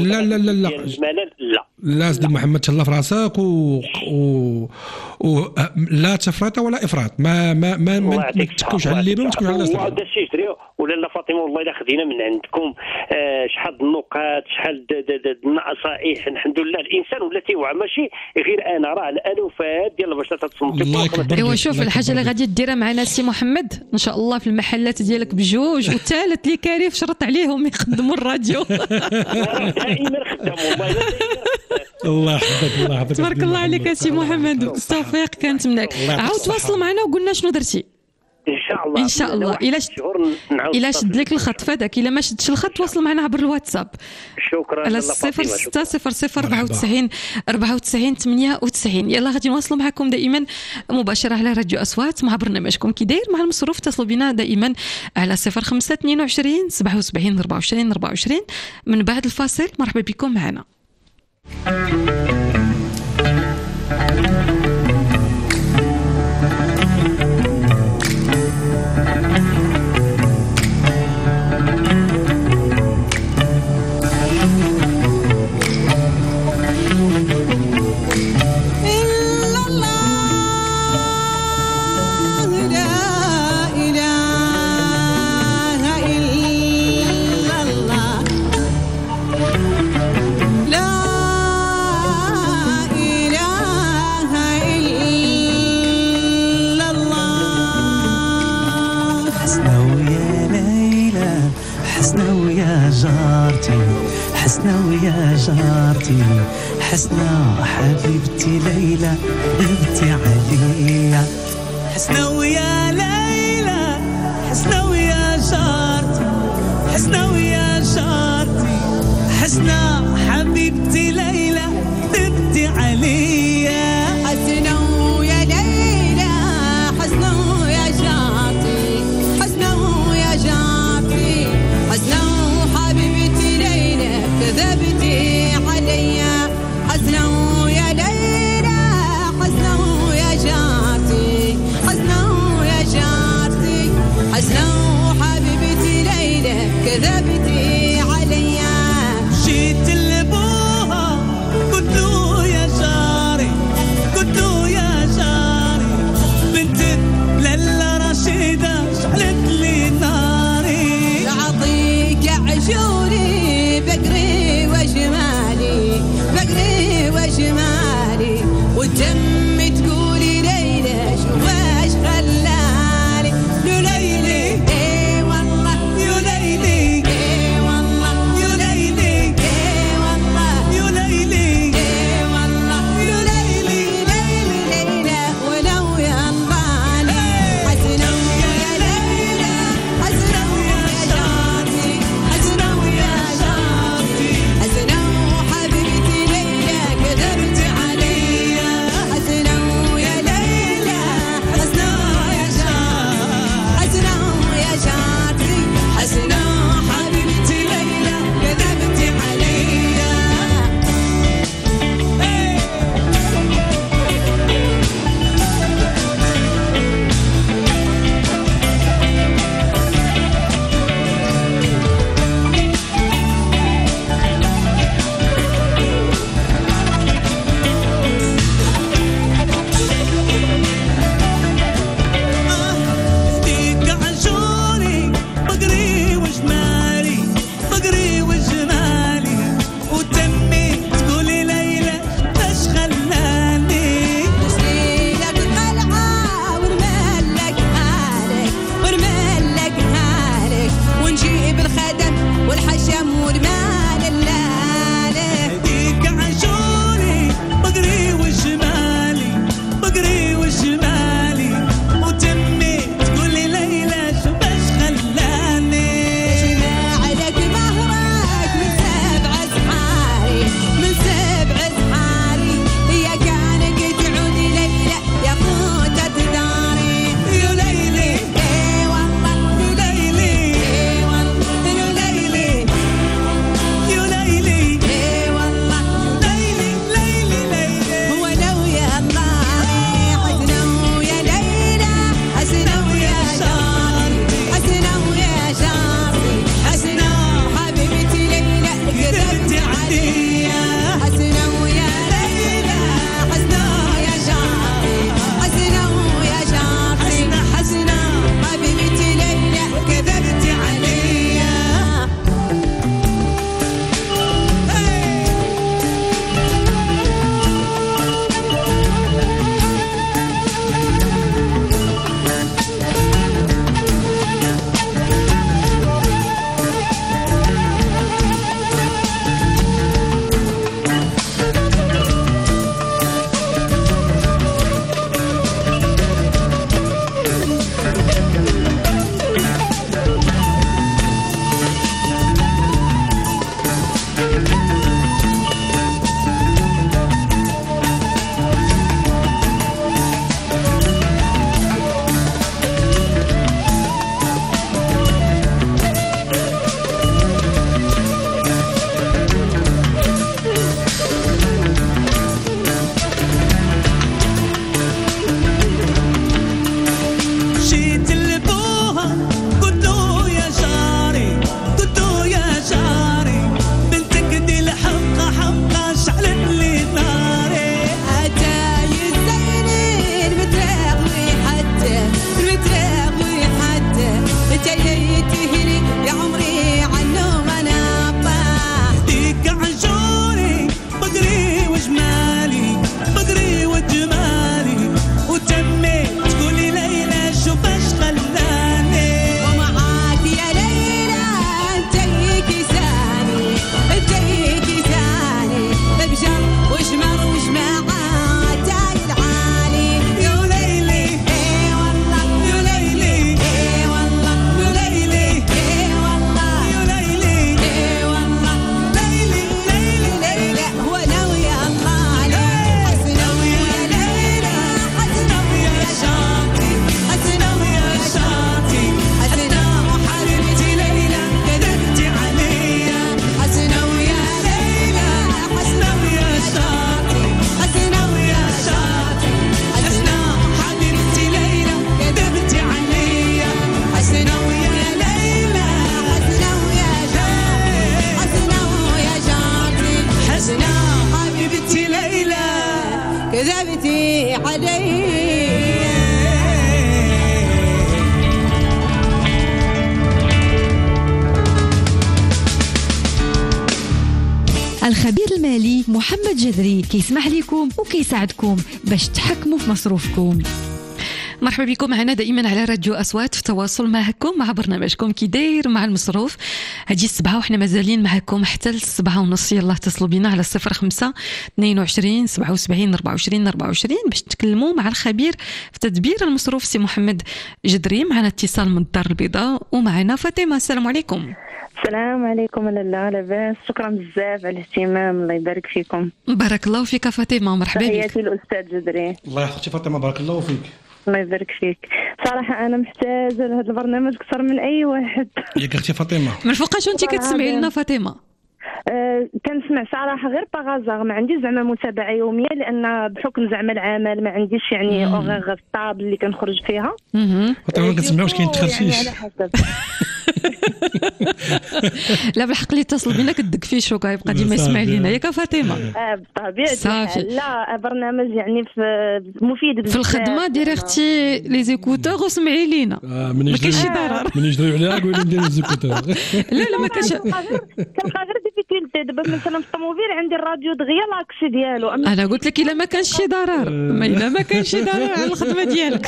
لا سيدي محمد تهلا في راسك لا تفرط ولا افراط. ما تكونش على الليبه وما تكونش على الناس. هذا الشيء يجري. ولا فاطمه والله الا خدينا من عندكم شحال النقاط شحال النصائح. الحمد لله الانسان ولا تيوعى ماشي غير انا، راه الالوفات ديال البشر تتصنت. ايوا شوف الحاجه اللي غادي ديرها معنا سي محمد ان شاء الله في المحلات ديالك بجوج، والثالث اللي كاريف شرط عليهم يخدموا الراديو. دائما خدام الله يحفظك. تبارك الله عليك سي محمد، التوفيق كانت منك. عاود تواصل معنا وقلنا شنو درتي ان شاء الله. الا شد لك الخط فداك، الا ما شدش الخط تواصل معنا عبر الواتساب. شكرا. على 0600 94 98. يلا غادي نواصلوا معكم دائما مباشره على راديو اصوات مع برنامجكم كي داير مع المصروف. اتصلوا بنا دائما على 05 22 77 24. من بعد الفاصل مرحبا بكم معنا. حسنا حبيبتي ليلى غبتي عليا، حسنا ويا ليلى، حسنا ويا جارتي، حسنا ويا جارتي، حسنا حبيبتي ليلى غبتي عليا، حسنا ويا ليلى، حسنا ويا جارتي، حسنا ويا جارتي، حسنا وحبيبتي ليلى كذبتي عليا، حسنا ويا ليلى، حسنا ويا جارتي، حسنا ويا جارتي، حسنا وحبيبتي ليلى كذبتي عليا، جيت لابوها قلت له يا جارتي الخبير المالي محمد جذري كيسمح لكم وكيساعدكم باش تحكموا في مصروفكم. مرحبا بكم معنا دائما على راديو أصوات في تواصل معكم مع برنامجكم كي داير مع المصروف. هذه الصباحة وحنا مازالين معكم حتى 7:30. يلا اتصلوا بنا على 05 22 77 24 24 باش نتكلموا مع الخبير في تدبير المصروف سي محمد جدري. معنا اتصال من الدار البيضاء ومعنا فاطمة. السلام عليكم. السلام عليكم. لاله لاباس، شكرا بزاف على الاهتمام، الله يبارك فيكم. بارك الله فيك فاطمة، مرحبا بك. تحياتي الاستاذ جدري. الله يحفظك فاطمة، بارك الله فيك. الله يبارك فيك. صراحه انا محتاجه لهذا البرنامج اكثر من اي واحد. ياك اختي فاطمة؟ من فوقاش انت كتسمعي لنا فاطمة؟ كنسمع صراحه غير باغازار، ما عنديش زعما متابعه يوميه لان بحكم زعما العمل ما عنديش يعني اوغيغ ستابل اللي كنخرج فيها. فاطمة ما كنسمعوش كاين تخرفيش. يعني على حسب. لا بالحق اللي اتصل بينا كدق فيه شوكا يبقى ديما يسمع لينا ياك فاطمه. بطبيعه الحال. لا برنامج يعني مفيد بزاف في الخدمه. ديري اختي لي زيكوتور وسمعي لينا، ما كاينش شي ضرر. من يجريو عليها قولي ندير لي زيكوتور. لا ما كاينش. كنلقى غير ديفيكولتي دابا مثلا في الطوموبيل عندي الراديو دغيا لاكسي ديالو. انا قلت لك الا ما كانش شي ضرر، الا ما كانش شي ضرر على الخدمه ديالك.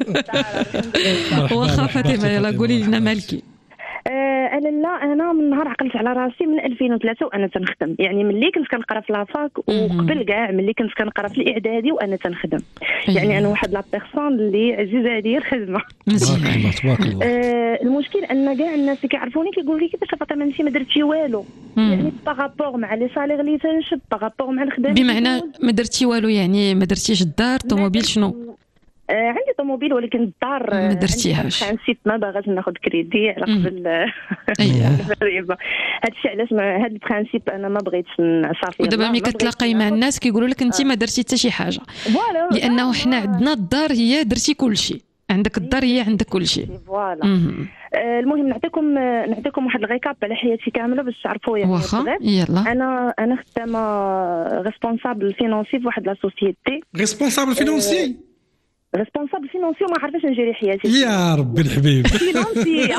واخا فاطمه يلا قولي لنا مالكي. انا من نهار عقلت على راسي من 2003 وانا تنخدم، يعني ملي كنت كنقرا في لافاك وقبل كاع ملي كنت كنقرا في الاعدادي وانا تنخدم. يعني انا واحد لا بيرسون اللي عزيزه عليا الخدمه. مزيان تبارك الله. المشكل ان كاع الناس اللي كيعرفوني كيقولوا لي كيفاش فاطمه انت ما درتي والو، يعني باغابور مع لي صالير اللي تنشد، باغابور مع الخدمه. بمعنى ما درتي والو يعني ما درتيش الدار طوموبيل شنو؟ عندي طوموبيل ولكن الدار ما درتيهاش. نسيت ما باغاش ناخذ كريدي على قبل الربا. هادشي علاش هاد البرانسيب انا ما بغيتش صافي. ودابا ملي كتلاقاي مع الناس كيقولوا لك انت ما درتي حتى شي حاجه، لانه حنا عندنا الدار هي درتي كل شيء، عندك الدار هي عندك كل شيء. فوالا. المهم نعطيكم واحد الغيكاب على حياتي كامله باش تعرفوا يعني. واخا يلا. انا خدامه ريسبونسابل فينونسي في واحد لا سوسيتي. ريسبونسابل فينونسي وما عارفاش نجري حياتي. يا ربي الحبيب. فينونسيه.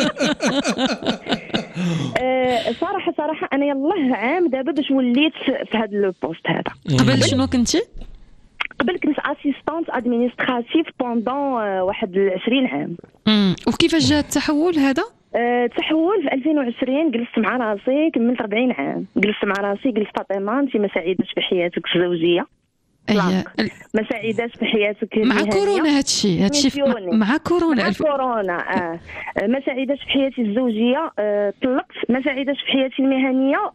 صراحه انا يلاه عام دابا باش وليت في هذا البوست هذا. قبل شنو كنتي؟ قبل كنت اسيستانت ادمينستراتيف بوندون واحد 20 عام. وكيفاش جا التحول هذا؟ تحول في 2020 جلست مع راسي، كملت 40 عام جلست مع راسي، قلت فاطمه انت ما سعيداش في حياتك الزوجيه، ما سعيداش في حياتك مع كورونا. هادشي مع كورونا ما سعيداش في حياتي الزوجيه، طلقت. ما سعيداش في حياتي المهنيه،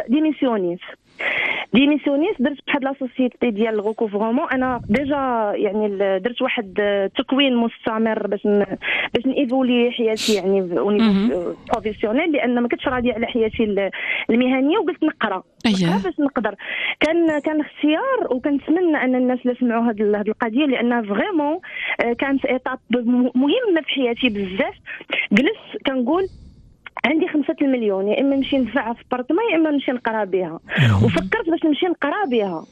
ديميسيونيت درت بواحد لا سوسيتي ديال الغوكوفرومون. انا ديجا يعني درت واحد تكوين مستمر باش نيفولي حياتي يعني اونيفو بروفيسيونيل، لان ما كنتش راضيه على حياتي المهنيه وقلت نقرا باش نقدر. كان اختيار، وكنتمنى ان الناس اللي سمعوا هذه القضيه لانها فريمون كانت ايطاب مهمه في حياتي بزاف. جلست كنقول عندي 5 المليون، يا اما نمشي ندفعها في بارتما يا اما نمشي نقرا بها. وفكرت باش نمشي نقرا بها.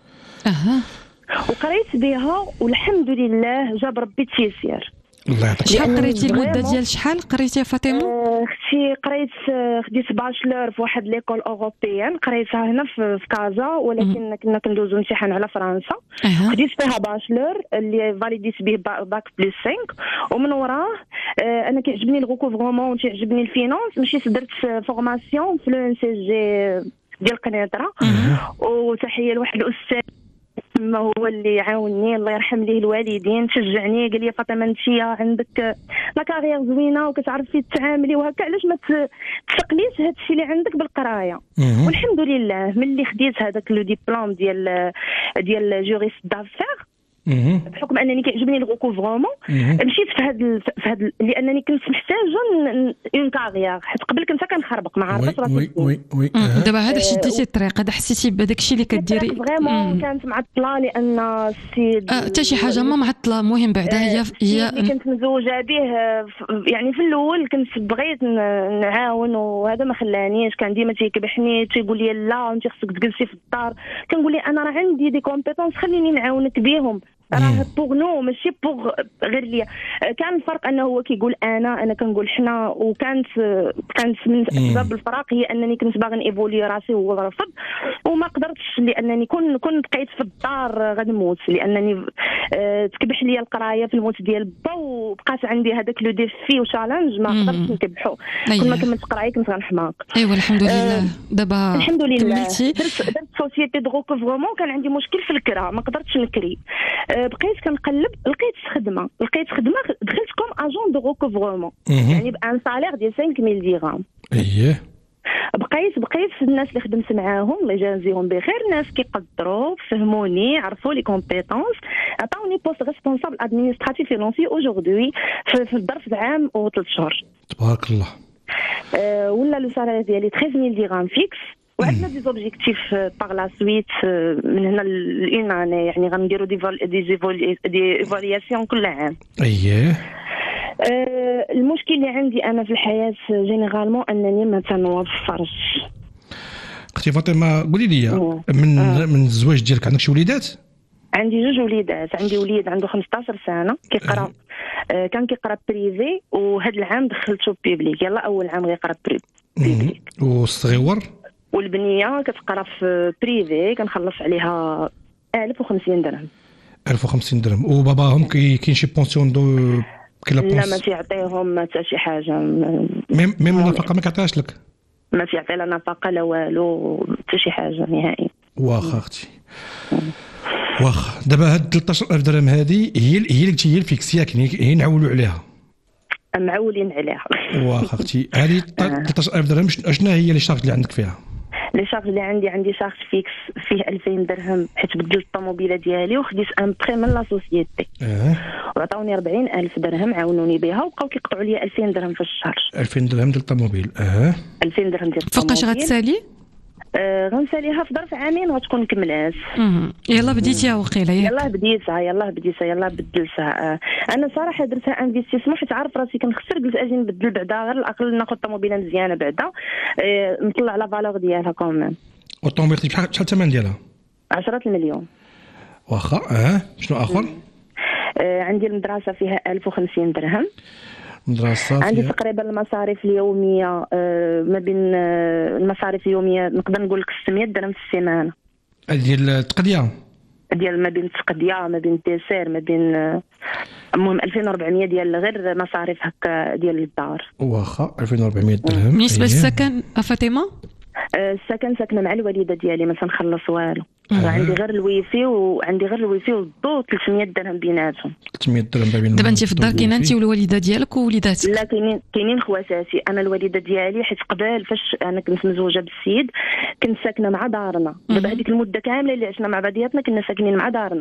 وقريت بها والحمد لله جاب ربي التيسير. الله يعطيك. شحال قريتي؟ المده ديال شحال قريتي يا فاطمه؟ اختي خديت باشلور في واحد ليكول اوروبيان، قريتها هنا في كازا، ولكن كنا كندوزو امتحان على فرنسا. خديت فيها باشلور اللي فاليديت به باك بلس 5. ومن وراه انا كيعجبني الغوكوفرومون وتعجبني الفينانس، مشيت درت فورماسيون في لو ان سي جي ديال قنيطره. وتحيه لواحد الاستاذ ما هو اللي عاونني، الله يرحم ليه الوالدين، شجعني قال لي فاطمه انت عندك لا كارير زوينه وكتعرفي تتعاملي وهكا، علاش ما تثقليش هذا الشيء اللي عندك بالقرايه. والحمد لله ملي خديت هذاك لو ديبلوم ديال جوريست دافير بحكم انني كيعجبني الغوكوفرومون مشيت في هاد لانني كنت محتاجه اون كارير، حيت قبل كنت كنخربق ما عرفتش راسي. وي دابا هذا شديتي الطريق، هذا حسيتي بهذاك الشيء اللي كديري فريمون كانت معطله لان السيد حتى شي حاجه ما معطله. المهم بعدا هي اللي كنت مزوجه به يعني في الاول كنت بغيت نعاون وهذا ما خلانيش، كان ديما تيكبحني تيقول لي لا انت خصك تجلسي في الدار، كنقول لي انا راه عندي دي كومبيتونس خليني نعاونك بهم، راه بوغ نو ماشي بوغ غير ليا. كان الفرق انه هو كيقول انا كنقول حنا، وكانت من اسباب الفراق هي انني كنت باغي نيفولي راسي وهو رفض وما قدرتش، لانني كون بقيت في الدار غنموت، لانني تكبح لي القرايه في الموت ديال با، وبقات عندي هذاك لو ديفي وشالنج ما قدرتش نكبحو. كل ما كملت قرايه كنت غنحماق. ايوا الحمد لله دابا الحمد لله كملتي. درت سوسيتي دو غوكوفرومون، كان عندي مشكل في الكرا ما قدرتش نكري، بقيت كنقلب لقيت خدمه دخلت كوم اجون دو غوكوفرومون يعني بان سالير ديال 5000 درهم. اييه بقيت الناس اللي خدمت معاهم الله يجازيهم بخير، ناس كيقدروا فهموني عرفوا لي كومبيتونس، عطاوني بوست ريسبونسابل ادمينستراتيف فينونسي اوجوردي في الظرف عام و3 شهور. تبارك الله. ولا لو سالير ديالي 13000 درهم فيكس، وعندنا دي زوبجيكتيف باغ لا سويت من هنا لين اني يعني غنديروا دي ايفالياسيون كل عام. اييه المشكل اللي عندي انا في الحياه جينيرالمون انني ما تنوفرش. اختي فاطمه قولي لي من الزواج ديالك عندك شي وليدات؟ عندي 2 وليدات، عندي وليد عنده 15 سنه كيقرا كان كيقرا بريفي، وهذا العام دخلته بيبليك، يلا اول عام غيقرا بريفي. والصغيور والبنيه كتقرا في بريفي كنخلص عليها 1050 درهم. 1050 درهم. وباباهم كاين شي بونسيون دو لا ما تيعطيهم حتى شي حاجه، ميم النفقه ما كيعطيهاش لك؟ ما تيعطي لا نفقه لا والو حتى شي حاجه نهائي. واخا اختي واخا. دابا هاد 13000 درهم هذه هي الفيكس ياك، هي نعولوا عليها معولين عليها. واخا اختي هذه 13000 درهم شنو هي لي شارج اللي عندك فيها؟ لي شارج اللي عندي شارج فيكس فيه 2000 درهم حيت بدلت الطوموبيله ديالي وخديت ان بري من لا سوسيتي وعطاوني 40000 درهم عاونوني بها وبقاو كيقطعوا لي 2000 درهم في الشهر. 2000 درهم ديال الطوموبيل 2000 درهم ديال الطوموبيل. فوقاش غتسالي؟ غنساليها في ظرف عامين غتكون كملات. يلا بديتيها وقيله ياك؟ يلا بدلتها. انا صراحه درتها انفستيسمون حيت عارف راسي كنخسر، قلت اجي نبدل بعدا غير الاقل ناخذ طوموبيله مزيانه بعدا نطلع لا فالور ديالها كومين. والطوموبيل شحال الثمن ديالها؟ 10 مليون. واخا شنو اخر؟ عندي المدرسه فيها 1050 درهم. مدرسة عندي تقريبا المصاريف اليوميه ما بين المصاريف اليوميه نقدر نقول لك 600 درهم في السيمانه ديال التقديه، ديال ما بين التقديه ما بين الديسير ما بين المهم 2400 ديال غير مصاريف هكا ديال الدار. واخا 2400 درهم. بالنسبه للسكن فاطمه؟ السكن ساكنه مع الوالده ديالي ما تنخلص والو. عندي غير الويفي والضو 300 درهم بيناتهم. 300 درهم بين. دابا انت في الدار كاينه انت والوالده ديالك ووليداتك؟ لا كاينين خواتاتي. انا الوالده ديالي حيت قبل فاش انا كنت مزوجه بالسيد كنت ساكنه مع دارنا. دابا هذيك المده كامله اللي عشنا مع بعضياتنا كنا ساكنين مع دارنا.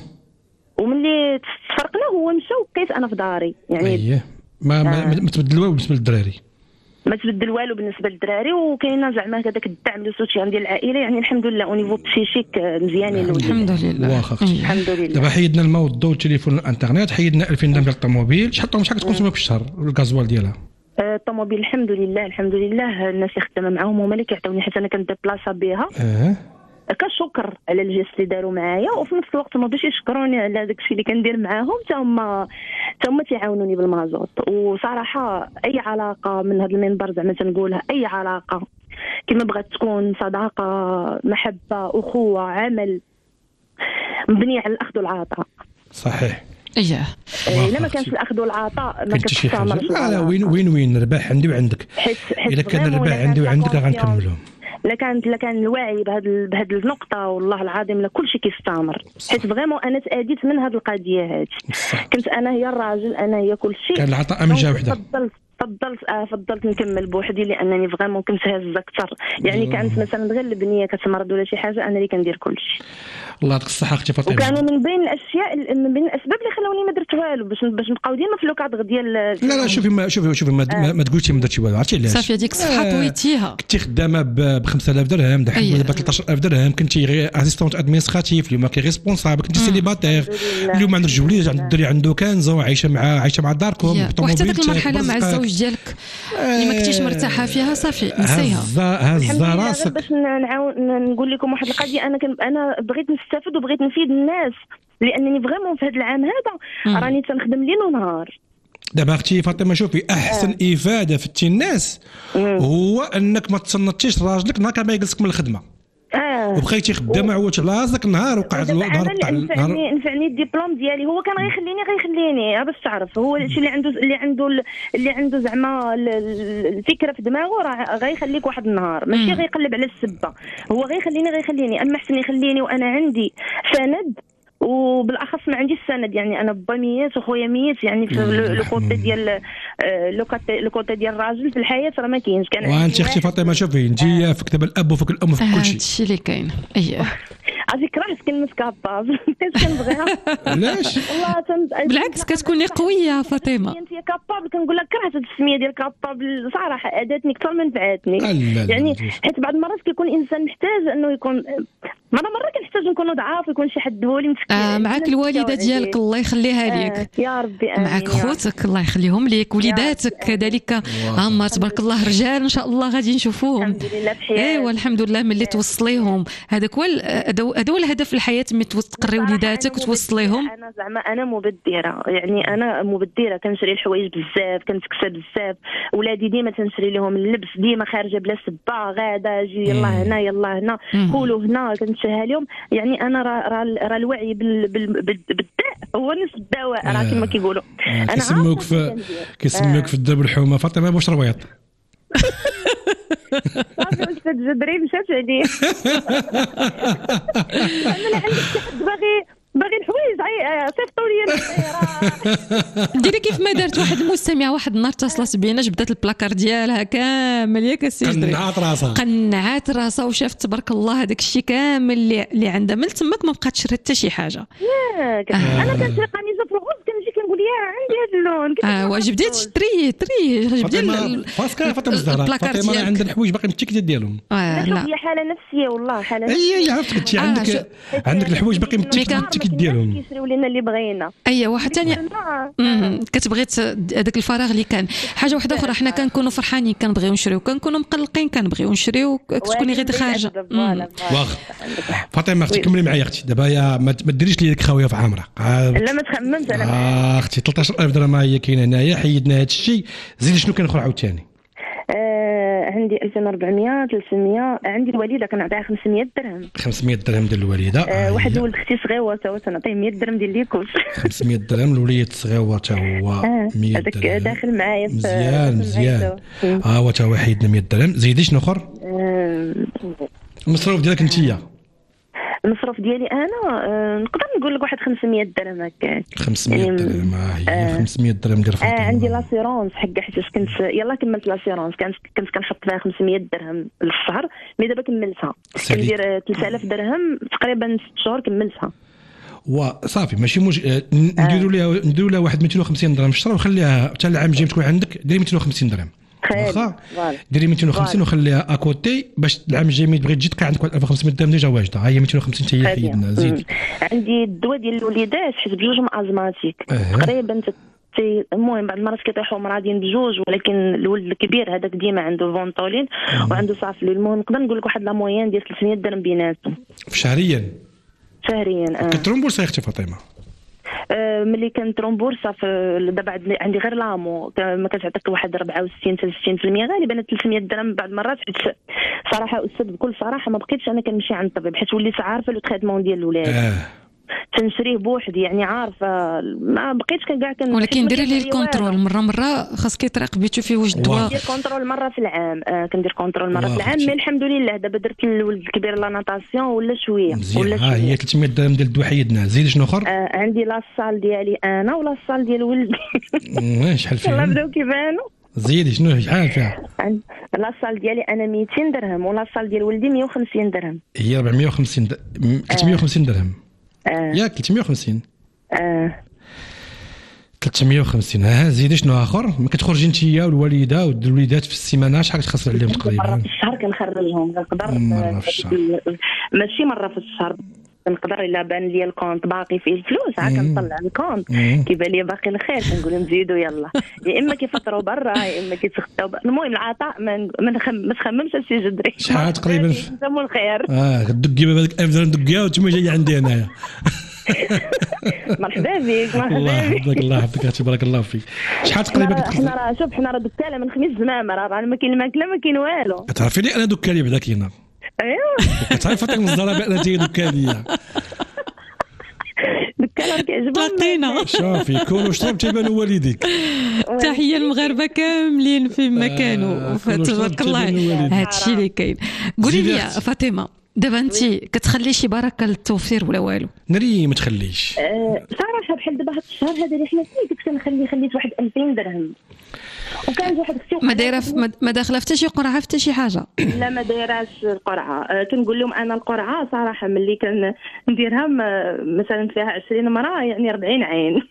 وملي تفرقنا هو مشى وبقيت انا في داري يعني. ما تبدل والو بالنسبه للدراري؟ ما تبدل والو بالنسبه للدراري، وكاينه زعما هذاك الدعم لو سوتيان ديال العائله يعني الحمد لله او نيفو بسيشيك مزيانين الحمد لله. واخا اختي الحمد لله. دابا حيدنا الماء والضوء والتليفون والانترنت، حيدنا 2000 درهم ديال الطوموبيل، شحال كتكونسومي في الشهر الغازوال ديالها؟ الطوموبيل الحمد لله الناس اللي خدامه معاهم هما اللي كيعطوني حيت انا كنديبلاصا بها كشكر على الجيست اللي داروا معايا، وفي نفس الوقت ما باش يشكروني على داك الشيء اللي كندير معاهم حتى هما تيعاونوني بالمازوط. وصراحه اي علاقه من هذا المنبر زعما تنقولها اي علاقه كما بغات تكون صداقه محبه اخوه عمل مبنيه على الاخذ والعطاء. صحيح. اييه الا ما كانش الاخذ والعطاء ما كتستمرش. لا وين الربح عندي وعندك. اذا كان الربح عندي وعندك غنكملوا. لا كان الوعي بهذه النقطه والله العظيم لا كلشي كيستمر. حيت فريمون انا تاديت من هذه القضيه هذه. كنت انا هي الراجل انا هي كلشي. كان العطاء من جهه وحده. فضلت نكمل بوحدي لانني فريمون كنت هاز اكثر يعني كانت مثلا غير البنيه كتمرض ولا شي حاجه انا اللي كندير كلشي. الله يعطيك الصحه اختي فاطمه. وكانوا من بين الاشياء من بين الاسباب اللي خلوني ما درت والو باش نبقاو ديما في لوكادغ ديال لا شوفي ما تقولش ما درتش والو. عرفتي علاش؟ صافي هذيك الصحه طويتيها. كنتي خدامه ب 5000 درهم دحين ب 13000 درهم كنتي غير اسيستونت ادمينستراتيف اليوم كي ريسبونسابل كنتي سيليباتير اليوم عندك جوليج عند الدري عنده كنزه عايشه مع داركم وحتى ديك المرحله مع الزوج ديالك اللي ما كنتيش مرتاحه فيها صافي نسيها. هز راسك. باش نقول لكم واحد القضيه انا بغيت نستافد وبغيت نفيد الناس لانني فريمون في هذا العام هذا راني تنخدم ليل ونهار. دابا اختي فاطمه شوفي احسن افاده في الناس هو انك ما تصنتيش راجلك نهار ما يجلسك من الخدمه وبقيتي خدامه عوت على راسك نهار وقعد النهار نفعني الدبلوم ديالي هو كان غيخليني باش تعرف هو الشيء اللي عنده زعما الفكره في دماغه راه غيخليك واحد النهار ماشي غيقلب على السبه هو غيخليني اما احسن يخليني وانا عندي سند وبالاخص ما عنديش السند يعني انا با ميت وخويا ميت يعني في لو كوتي ديال الراجل في الحياه راه ما كاينش. كان وانت اختي فاطمه شوفي انت فيك دابا الاب وفيك الام في كل شيء. هادشي اللي كاين. اييه عافاك راه كلمه كابابل كنبغيها. علاش؟ والله بالعكس كتكوني قويه فاطمه. انت كابابل كنقول لك كرهت هذه السميه ديال كابابل صراحه اداتني اكثر من نفعتني يعني حيت بعض المرات كيكون الانسان محتاج انه يكون مرة كنحتاج نكونوا ضعاف ويكون شي حد هو اللي مسكين. معك الوالده ديالك الله يخليها ليك. يا ربي امين. معك خوتك الله يخليهم ليك وليداتك كذلك هما تبارك الله رجال ان شاء الله غادي نشوفوهم الحمد لله بحياه. ايوا الحمد لله ملي توصليهم هذاك هو الهدف في الحياه ملي تقري وليداتك وتوصليهم. انا زعما انا مبدره يعني انا مبدره كنشري الحوايج بزاف كنتكسب بزاف ولادي ديما تنشري لهم اللبس ديما خارجه بلا سبه غاده جي يلا هنا كولوا هنا كنشهى لهم يعني انا راه الوعي بالداء هو نفس الدواء راه كما كيقولوا. انا كيسموك في الدرب الحومه فاطمه باش رويط. صافي استاذ جدري مشات عليه. انا عندك شي حد باغي الحوايج صيفطوا لي ديري كيف ما دارت واحد المستمعه واحد النهار اتصلت بينا جبدات البلاكار ديالها كامل ياك السي قنعات راسها وشافت تبارك الله هذاك الشيء كامل اللي عندها من تماك ما بقاتش شرات حتى شي حاجه. انا كنشري قميصه في الغوص كنجي كنقول يا عندي هذا اللون واش بديتي تري جبدي فاسكا فاطمه الزهراء فاطمه عندها الحوايج باقي متكده ديالهم. لا هي حاله نفسيه والله حاله نفسيه. عرفتك انت عندك الحوايج باقي متكده ديالهم كيشريو لنا اللي بغينا. ايوا واحد ثاني كتبغي هذاك الفراغ اللي كان. حاجه واحده اخرى حنا كنكونوا فرحانين كنبغيو نشريو كنكونوا مقلقين كنبغيو نشريو تكوني غير خارجه. واخ فاطمه اختي كملي معايا اختي دابا ما ديريش لي خويه في عامره. لا ما تخممش انا اختي 13000 درهم هي كاينه هنايا حيدنا هذا الشيء زيد شنو كاين اخر عاوتاني. عندي 2400 300 عندي الوالده كنعطيها 500 درهم 500 درهم ديال الوالده. واحد ولد اختي صغيور تا هو تنعطيه 100 درهم ديال ليكوس 500 درهم الوليد الصغيور تا هو 100 هذاك داخل معايا مزيان هو تا واحد 100 درهم. زيدي شنو اخر المصروف ديالك انتيا؟ المصروف ديالي انا نقدر نقول لك واحد 500 درهم هكاك. 500 درهم هي 500 درهم ديال فاطمه. عندي لاسيرونس حق حيت كنت يلا كملت لاسيرونس كنت كنحط فيها 500 درهم للشهر مي دابا كملتها كندير 3000 درهم تقريبا 6 شهور كملتها. وصافي ماشي نديروا لها واحد 250 درهم في الشهر وخليها حتى العام الجاي تكون عندك ديري 250 درهم واخا ديري 250 وخليها اكوتي باش العام الجاي ملي تبغي تجي تلقى عندك 1500 درهم ديجا واجده. هي 250 حتى هي حيدنا. زيد عندي الدواء ديال الوليدات حيت بجوج ازماتيك تقريبا المهم بعض المرات كيطيحوا مرضين بجوج ولكن الولد الكبير هذاك ديما عنده فونتولين وعنده صافلي. المهم نقدر نقول لك واحد لا موين ديال 300 درهم بيناتهم شهريا. كترومبورس اختي فاطمه؟ ملي كانت رومبورسا دابا عندي غير لامو ما كتعطيك واحد 64 حتى 60% غالبا 300 درهم بعض المرات. حيت صراحه استاذ بكل صراحه ما بقيتش انا كنمشي عند الطبيب حيت وليت عارفه لو تريتمون ديال الولاد تنشريه بوحدي يعني عارفه ما بقيتش كاع ولكن ديري ليه الكونترول مره خاصك يطرق بيه تشوفي واش الدواء. كندير كونترول مره في العام كندير كونترول مره في العام مي الحمد لله دابا درت للولد الكبير لا ناتاسيون ولا شويه هي 300 درهم ديال الدواء حيدنا. زيد شنو اخر؟ عندي لاصال ديالي انا ولا الصال ديال ولدي شحال فيهم يلاه بداو كيبانوا زيدي شنو شحال فيها؟ لاصال ديالي انا 200 درهم ولاصال ديال ولدي 150 درهم. هي 450 350 درهم. ياك 350. 350. ها زيدي شنو اخر؟ ما كتخرجي نتيا والوالده والوليدات في السيمانه شحال كتخسر عليهم تقريبا؟ مره في الشهر كنخرجهم نقدر ماشي مره في الشهر نقدر الا بان لي الكونت باقي فيه الفلوس عا كنطلع الكونت كيبان لي باقي الخير كنقول نزيدوا يلا يا اما كيفطروا برا يا اما كيتسخطوا المهم العطاء ما تخممش هادشي جدري شحال تقريبا نسمو الخير كدقي بهذاك 1000 درهم دقيها وانتما جايه عندي هنايا مرحبا بك الله يحفظك الله يحفظك اختي بارك الله فيك. شحال تقريبا حنا راه شوف حنا راه دكاله من خميس زمامه راه ما كاين الماكله ما كاين والو. تعرفي لي انا دكالي بعدا كاينه. ايوا كتعرف فاطمه الزهراء بان انت دكاليه دكاله كيعجبهم تلاقينا شوفي كونوا شرب تيبانوا والديك. تحيه المغاربه كاملين فيما كانوا تبارك الله هادشي اللي كاين. قولي لي فاطمه دابا انت كتخلي شي بركه للتوفير ولا والو؟ ناري ما تخليش صراحه بحال دابا هاد الشهر هذا اللي حنا فيه كنت خليت واحد 2000 درهم وكان واحد اختي ما دايره ما داخله حتى شي قرعه حتى شي حاجه. لا ما دايراش القرعه. كنقول لهم انا القرعه صراحه ملي كنديرها مثلا فيها 20 مرة يعني 40 عين.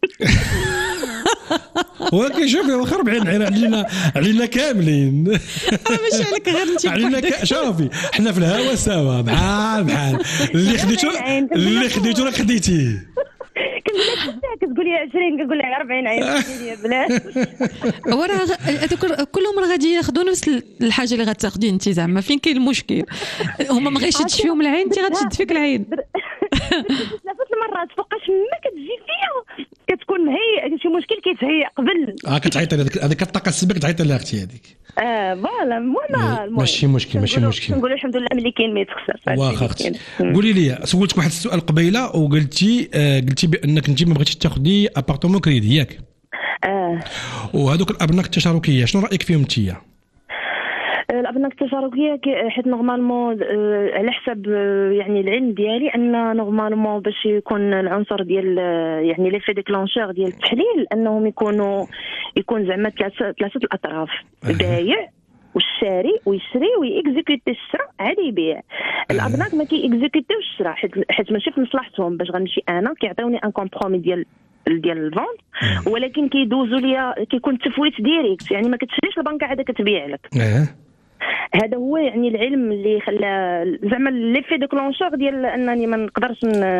ولكن شوفي واخا 40 عين علينا كاملين ماشي عليك غير انت علينا شوفي حنا في الهوا سوا بحال اللي خديتو راك خديتيه. كتقول لي 20 كنقول لها 40 عين يا بلاد. وراه كلهم راه غادي ياخذوا نفس الحاجه اللي غتاخذي انت زعما فين كاين المشكل؟ هما ما غيشدش فيهم العين انت غتشد فيك العين. ثلاثه المرات فوقاش ما كتجي فيها كتكون هي شي مشكل كيتهيأ قبل كتعيطي هذيك الطاقه السبك تعيطي لها اختي هذيك. فوالا المهم ماشي مشكل نقول الحمد لله ملي كاين ما يتخسر. واخا اختي قولي لي سولتك واحد السؤال قبيله وقلتي بانك انت ما بغيتيش تاخذي ابارتمون كريدي ياك؟ وهذوك الابناك التشاركيه شنو رايك فيهم انت؟ الابناك التشاركيه حيت نورمالمون على حسب يعني العلم ديالي ان نورمالمون باش يكون العنصر ديال يعني لي في ديكلونشور ديال التحليل انهم يكون زعما ثلاثه الاطراف البايع والشاري ويشري ويكزيكوتي الشراء عاد يبيع. الابناك ما كيكزيكوتيوش الشراء حيت ماشي في مصلحتهم باش غنمشي انا كيعطيوني ان كومبرومي ديال الفوند ولكن كيدوزوا ليا كيكون تفويت ديريكت يعني ما كتشريش البنكه عاد كتبيع لك. هذا هو يعني العلم اللي خلى زعما ليفي ديكلونشور ديال انني ما نقدرش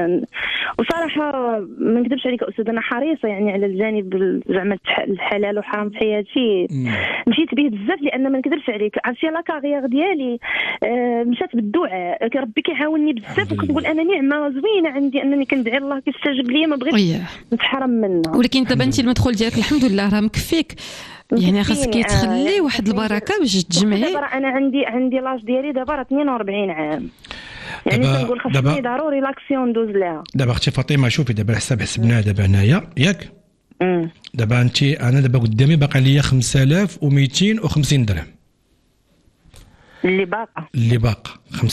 وصراحه ما نكذبش عليك استاذ انا حريصه يعني على الجانب زعما الحلال وحرام في حياتي مشيت به بزاف لان ما نكذبش عليك عرفتي لا كارير ديالي مشات بالدعاء ربي كيعاونني بزاف وكنقول انا نعمه زوينه عندي انني كندعي الله كيستجيب لي ما بغيتش نتحرم منه. ولكن دابا انت المدخول ديالك الحمد لله راه مكفيك يعني خاصك تخلي واحد البركه باش تجمعي. دابا انا عندي لاج ديالي دابا 42 عام يعني كنقول خاصني ضروري لاكسيون ندوز لها. دابا اختي فاطمه شوفي دابا حسبنا دابا هنايا ياك دابا انا دابا قدامي باقي ليا 5250 درهم اللي باقا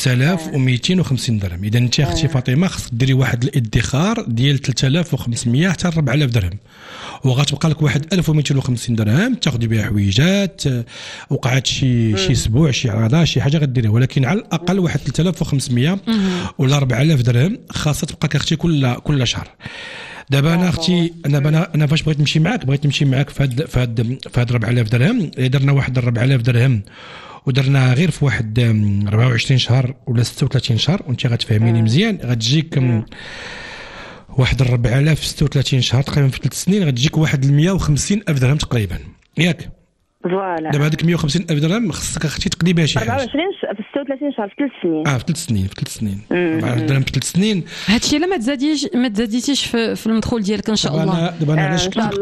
5250 درهم. اذا انت اختي فاطمه خصك ديري واحد الادخار ديال 3500 حتى 4000 درهم وغتبقى لك واحد 1250 درهم تاخذي بها حويجات وقعات شي اسبوع شي عرضه شي حاجه غديرها ولكن على الاقل واحد 3500 ولا 4000 درهم خاصها تبقى لك اختي كل شهر. دابا انا اختي انا فاش بغيت نمشي معاك في هاد 4000 درهم درنا واحد 4000 درهم ودرناها غير في واحد 24 شهر ولا 36 شهر وانت غتفهميني مزيان غتجيك واحد 4000 في 36 شهر تقريبا في 3 سنين غتجيك واحد 150,000 درهم تقريبا ياك؟ فوالا دابا هذيك 150,000 درهم خصك اختي تقضي بها شي حاجه 24 في 36 شهر في 3 سنين في 3 سنين 3 سنين هادشي لا ما تزاديتيش في المدخول ديالك ان شاء الله. دابا انا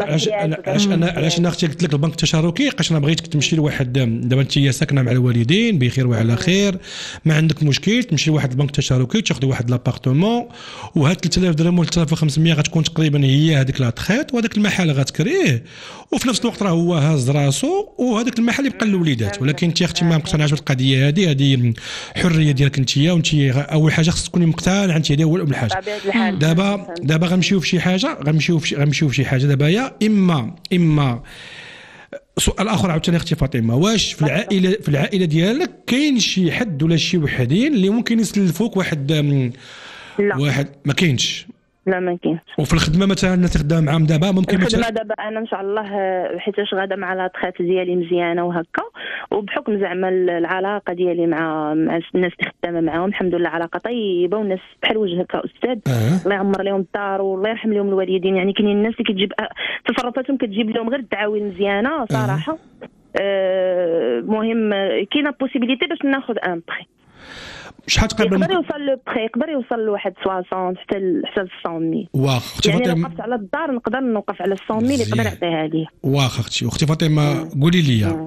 علاش انا اختي قلت لك البنك التشاركي لقاش انا بغيتك تمشي لواحد دابا انت ساكنه مع الوالدين بخير وعلى خير ما عندك مشكل تمشي لواحد البنك التشاركي تاخذ واحد لابارتمون وهاد 3000 درهم ولا 3500 غتكون تقريبا هي هذيك لاطخيط وهذاك المحل غتكريه وفي نفس الوقت راه هو هاز راسو وهذاك المحل يبقى للوليدات. ولكن انت اختي ما مقتنعاش بالقضيه هذه حريه ديالك انت وانت اول حاجه خصك تكوني مقتنعه انت هذه اول حاجه. دابا غنمشيو في شي حاجه دابا يا اما سؤال اخر عاوتاني اختي فاطمه، واش في العائله ديالك كاين شي حد ولا شي وحدين اللي ممكن يسلفوك واحد لا. واحد ما كاينش؟ لا ما كاينش. وفي الخدمه مثلا تخدم معاهم دابا ممكن الخدمه دابا انا ان شاء الله حيتاش غادا مع لا تخات ديالي مزيانه وهكا، وبحكم زعما العلاقه ديالي مع الناس اللي خدامه معاهم الحمد لله علاقه طيبه، والناس بحال وجهك استاذ. الله يعمر لهم الدار والله يرحم لهم الوالدين. يعني كاينين الناس اللي كتجيب تصرفاتهم كتجيب لهم غير الدعاوي مزيانه صراحه. المهم كاينه بوسيبيليتي باش ناخذ ان بري. شحال تقريبا يقدر يوصل لو بري، يقدر يوصل لواحد 60 حتى ل 100. واخا اختي يعني فاطمه، وقفت على الدار نقدر نوقف على 100 اللي يقدر يعطيها لي. واخا اختي فاطمه، قولي لي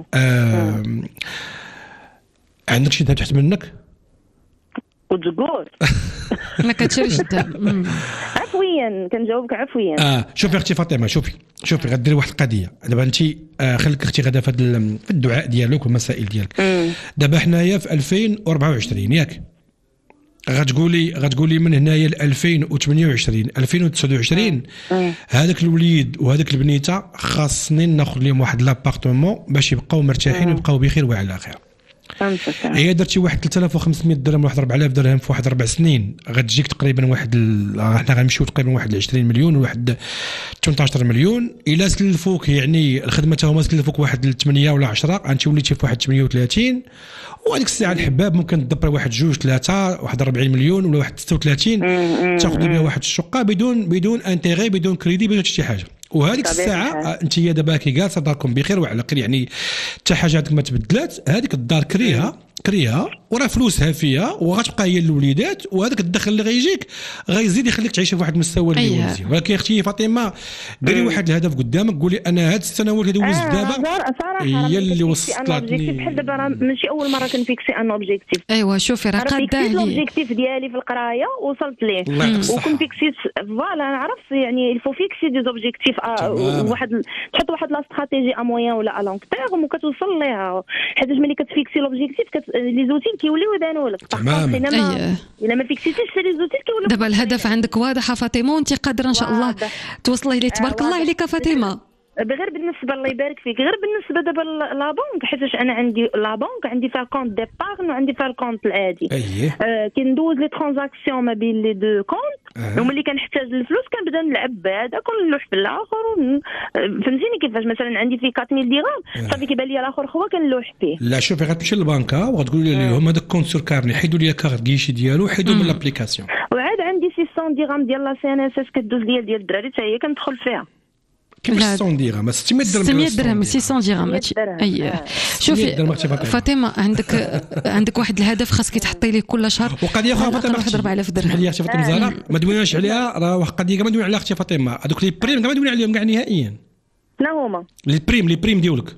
عندك شي ذهب تحت منك؟ وتقول ما كتشريش الذهب. عفويا كنجاوبك عفويا. شوفي اختي فاطمه، شوفي غديري واحد القضيه دابا. انت خليك اختي غدا في الدعاء ديالك والمسائل ديالك. دابا حنايا في 2024 ياك؟ غتقولي من هنايا ل 2028 2029 هذاك الوليد وهذاك البنيته خاصني ناخذ لهم واحد لابارتمون باش يبقاو مرتاحين ويبقاو بخير وعلى خير. هي درتي واحد 3500 درهم واحد 4000 درهم في واحد 4 سنين غتجيك تقريبا واحد حنا غنمشيو تقريبا واحد 20 مليون وواحد 18 مليون. الا سلفوك يعني الخدمه هما سلفوك واحد 8 ولا 10 انت وليتي في واحد 38، وهذيك الساعه الحباب ممكن تدبر واحد 2 3 واحد 40 مليون ولا واحد 36 تاخذ بها واحد الشقه بدون انتيغي بدون كريدي بدون شي حاجه. وهذيك الساعه انت دابا كي جالسه داركم بخير وعلى خير، يعني حتى حاجه عندك ما تبدلات. هذيك الدار كريها وراه فلوسها فيها وغتبقى هي الوليدات، وهذاك الدخل اللي غيجيك غيزيد يخليك تعيش في واحد المستوى اللي هو مزيان. ولكن اختي فاطمه ديري واحد الهدف قدامك، قولي انا هاد السنوات اللي دوزت دابا هي اللي وصلتني. بحال دابا ماشي اول مره كنفيكسي ان اوبجيكتيف. ايوا شوفي راه قاده عليه الاوبجيكتيف ديالي في القرايه وصلت ليه، وكنت فيكسيت فوالا عرفت يعني الفو فيكسي دي اوبجيكتيف واحد تحط واحد لا استراتيجي ا موين ولا ا لونغ تيرم وكتوصل ليها، حيت ملي كتفيكسي لوبجيكتيف لي زوتين كيوليو يبانوا لك. تماما. الا ما فيكسيتيش لي زوتين كيوليو. دابا الهدف عندك واضح فاطمه، وانت قادره ان شاء الله توصلي ليه. تبارك الله عليك فاطمه. غير بالنسبه الله يبارك فيك، غير بالنسبه دابا لا بنك، حيتاش انا عندي لا بنك عندي فيها كونت ديبارن وعندي فيها الكونت العادي. كندوز لي ترانزاكسيون ما بين لي دو كونت، وملي كنحتاج الفلوس كنبدا نلعب بهذا كنلوح في الاخر فهمتيني كيفاش. مثلا عندي فيه 4000 درهم صافي كيبان لي الاخر هو كنلوح فيه. لا شوفي غتمشي للبنكه وغتقولي لهم هذاك كونت سور كارني حيدوا لي كارت كيشي ديالو حيدوا من لابليكاسيون. وعاد عندي 600 درهم ديال لا سي ان اس اس كدوز ليا ديال الدراري حتى هي كندخل فيها. كيفاش 600 درهم 600 درهم 600 درهم 600 درهم. اي شوفي فاطمه عندك واحد الهدف خاصك تحطي ليه كل شهر. وقضيه اخرى فاطمه 4000 درهم. اسمح لي اختي فاطمه زهراء ما دويناش عليها، راه واحد القضيه ما دوينا عليها اختي فاطمه. هذوك لي بريم ما دوينا عليهم كاع نهائيا. شنو هما لي بريم ديالك؟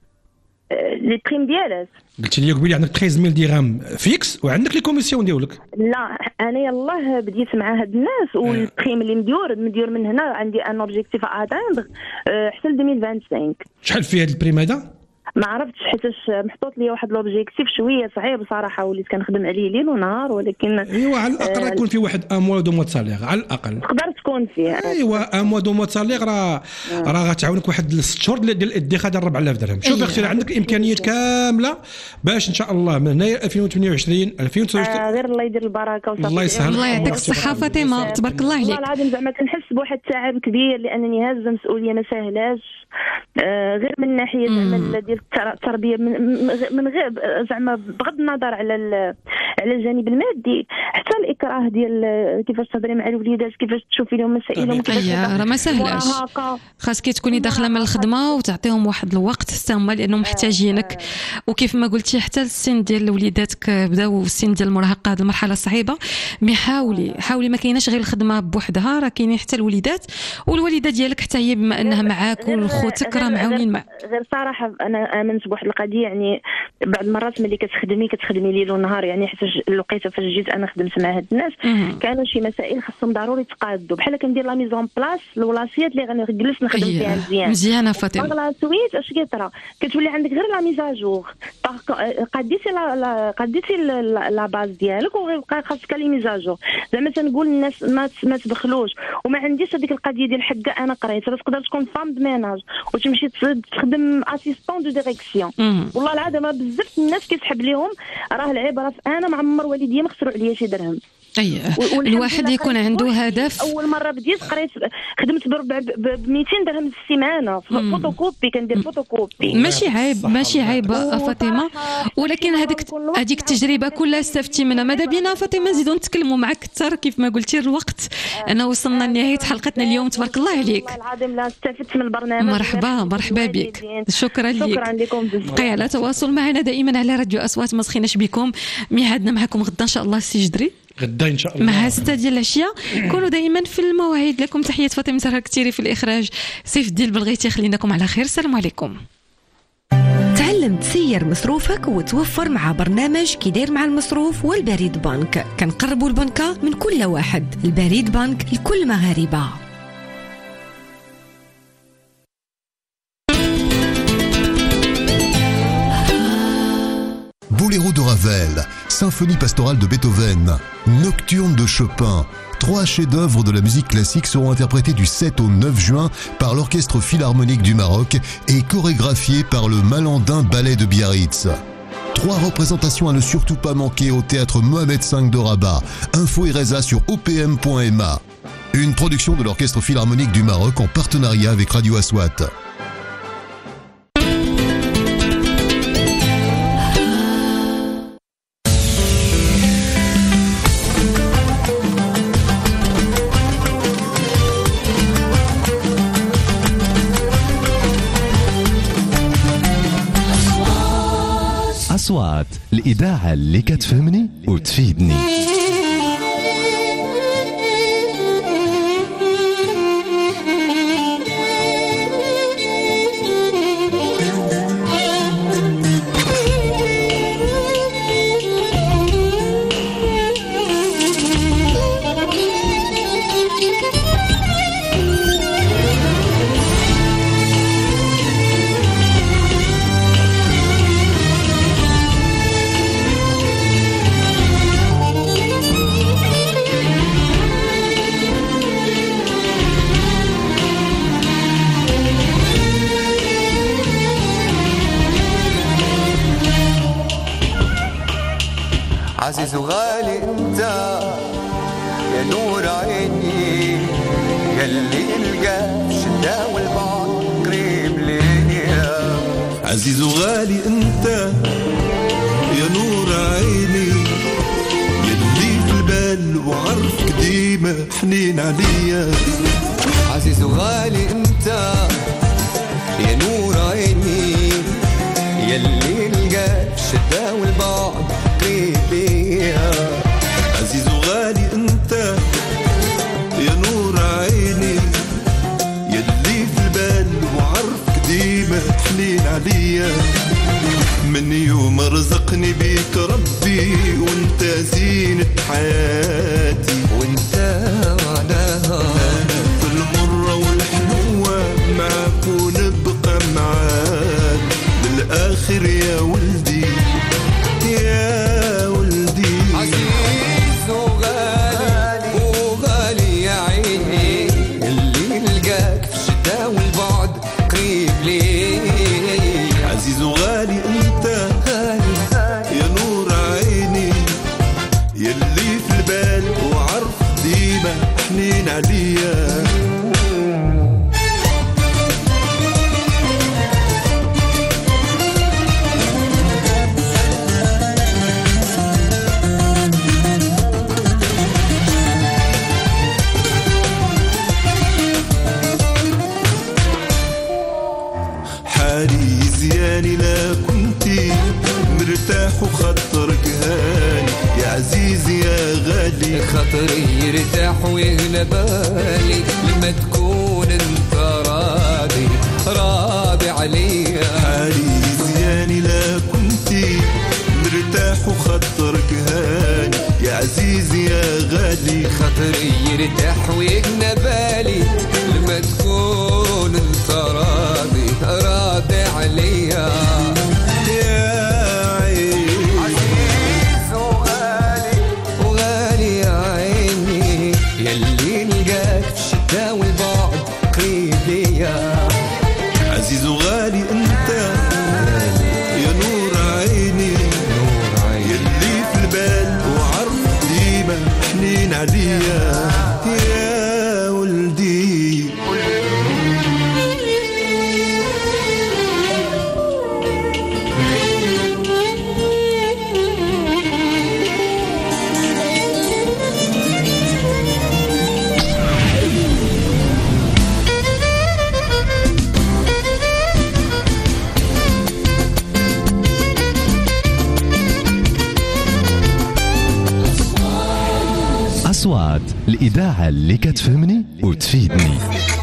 لي بريم ديالك قلت لي قبيله عندك 13000 درهم فيكس وعندك لي كوميسيون ديالك. لا انا يلاه بديت مع هاد الناس والبريم اللي مديور من هنا عندي ان اوبجيكتيف اتاندر حتى ل 2025. شحال فيه هاد البريم هذا؟ ما عرفتش حيتاش محطوط لي واحد لوبجيكتيف شويه صعيب بصراحه، وليت كنخدم عليه ليل ونهار، ولكن ايوا على الاقل يكون في واحد ان موا دو موا سالير على الاقل تقدر تكون فيه. ايوا ان موا دو موا سالير راه غتعاونك واحد 6 شهور ديال الادخار ديال 4000 درهم. شوف اختي عندك الامكانيات كامله باش ان شاء الله من هنايا 2028 2029 غير الله يدير البركه وصافي. الله يسهل. الله يعطيك الصحه فاطمه، تبارك الله عليك. والله العظيم زعما كنحس بواحد التعب كبير لانني هازه مسؤوليه ما ساهلاش، غير من ناحيه زعما ديال التربيه من غير زعما بغض النظر على الجانب المادي، حتى الاكراه ديال كيفاش تهضري مع الوليدات، كيفاش تشوفي لهم مسائلهم، كيفاش راه ما سهلاش. خاصك تكوني داخله من الخدمه وتعطيهم واحد الوقت حتى هما لانهم محتاجينك. وكيف ما قلتي حتى السن ديال وليداتك بداو السن ديال المراهقه، هذه المرحله صعيبه. مي حاولي ما كايناش غير الخدمه بوحدها، راه كاينين حتى الوليدات، والوالده ديالك حتى هي بما انها معاك وخوتك راه معاونين معك. غير صراحه انا امنت بواحد القضيه، يعني بعض المرات ملي كتخدمي ليل ونهار، يعني حتى الوقيته فاش جيت انا خدمت مع هاد الناس كانوا شي مسائل خاصهم ضروري يتقادوا، بحال كندير لا ميزون بلاص الولاسيات اللي غنجلس نخدم فيها مزيانه فاطمه. لا سويت اش كيطرا كتولي عندك غير لا ميزاجور، قديتي لا باز ديالك وغيبقى خاصك لي ميزاجور. زعما تنقول الناس ما تدخلوش، وما عنديش هذيك القضيه ديال حكا انا قريت، تقدر تكون فام د ميناج وتمشي تخدم اسيستون دو ديريكسيون. والله العظيم بزاف الناس كيسحب ليهم، راه العبره في انا معمر والديا ما خسروا عليا شي درهم. الواحد يكون عنده هدف. اول مره بديت قريت خدمت ب 200 درهم في السيمانه فوتوكوبي، كندير فوتوكوبي. ماشي عيب فاطمه، ولكن هذيك التجربه كلها استفدتي منها. ماذا بينا فاطمه نزيدوا نتكلموا معك اكثر كيف ما قلتي الوقت انا وصلنا لنهايه حلقتنا اليوم. تبارك الله عليك. والله العظيم لا استفدت من البرنامج. مرحبا بك. شكرا لكم بزاف. بقي على تواصل معنا دائما على راديو اصوات. ما سخيناش بكم، ميعادنا معكم غدا ان شاء الله السي جدري غدا ان شاء الله مع 6 ديال العشيه. كونوا دائما في المواعيد. لكم تحيه فاطمه زهره كثيري في الاخراج، سيف الدين بلغيتي. خليناكم على خير، السلام عليكم. تعلم تسير مصروفك وتوفر مع برنامج كيدير مع المصروف والبريد بنك. كنقربوا البنكة من كل واحد. البريد بنك لكل مغاربة. Boléro de Ravel, symphonie pastorale de Beethoven, nocturne de Chopin. 3 chefs-d'œuvre de la musique classique seront interprétés du 7 au 9 juin par l'Orchestre Philharmonique du Maroc et chorégraphiés par le Malandin Ballet de Biarritz. 3 représentations à ne surtout pas manquer au théâtre Mohamed V de Rabat. Info et résa sur opm.ma. Une production de l'Orchestre Philharmonique du Maroc en partenariat avec Radio Aswat. أصوات الإذاعة اللي كتفهمني وتفيدني. عزيز وغالي انت يا نور عيني يلي نلقى الشتا والبعد قريب ليا. عزيز وغالي انت يا نور عيني يلي في البال وعرفك ديما حنين عليا. عزيز وغالي انت يا نور عيني يلي نلقى الشتا والبعد قريب ليا. عزيز وغالي انت يا نور عيني يلي في البال وعرفك ديما حنين عليا. من يوم رزقني بيك ربي وانت زينة حياتي، وانت معناها انا في المرة والحلوة معاك ونبقى معاك للآخر يا ولدي يا ولدي. عزيز وغالي وغالي يا عيني اللي نلقاك في الشتا والبعد قريب لي. عزيز وغالي انت يا نور عيني يلي في البال وعرف ديما حنين عليا. حالي زياني لا كنتي مرتاح وخاطرك هاني يا عزيزي يا غالي. خاطري يرتاح ويغلى بالي لما تكون انت راضي عليا. حالي زياني لا كنتي مرتاح وخاطرك هاني يا عزيزي يا غالي خاطري يرتاح ويغنى بالي لما تكون انت راضي عليا يا عيني عزيز وغالي يا عيني يلي نلقاك في الشتا والبعد قريب ليا عزيز وغالي انت يا نور عيني يلي في البال وعرف ديما حنين عليا يا ولدي أصوات الإذاعة اللي كتفهمني وتفيدني.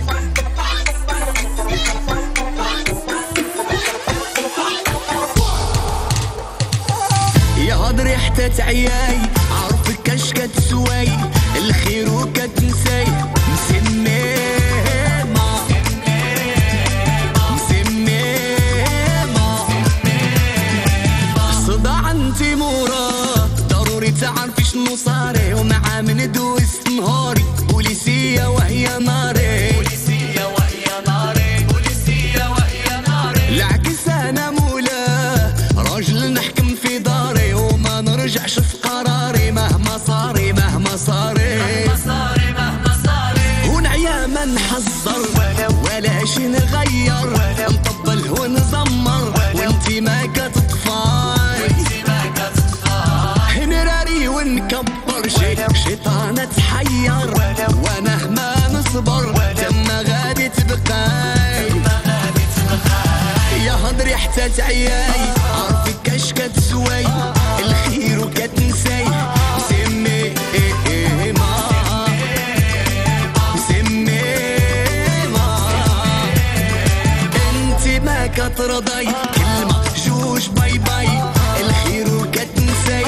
يا هضري حتى تعياي عرفك اش كتسواي الخير وكتنساي مسميمة صداع انتي مورا ضروري تعرفي شنو صاري ومع من دوست نهاري بوليسية وهي ناري العكس انا مولاه راجل نحكم في داري وما نرجعش في قراري مهما صاري ونعيا ما نحذر ولا شي نغير نطبل ونزمر وانتي ما كتطفاي نراري ونكبر شيطانة تحير وانا ما نصبر تما غادي تبقاي يا هضري حتى تعياي عرفك اش كتسواي الخير وكتنساي مسميمة انتي ما كترضاي كلمة جوج باي باي الخير وكتنساي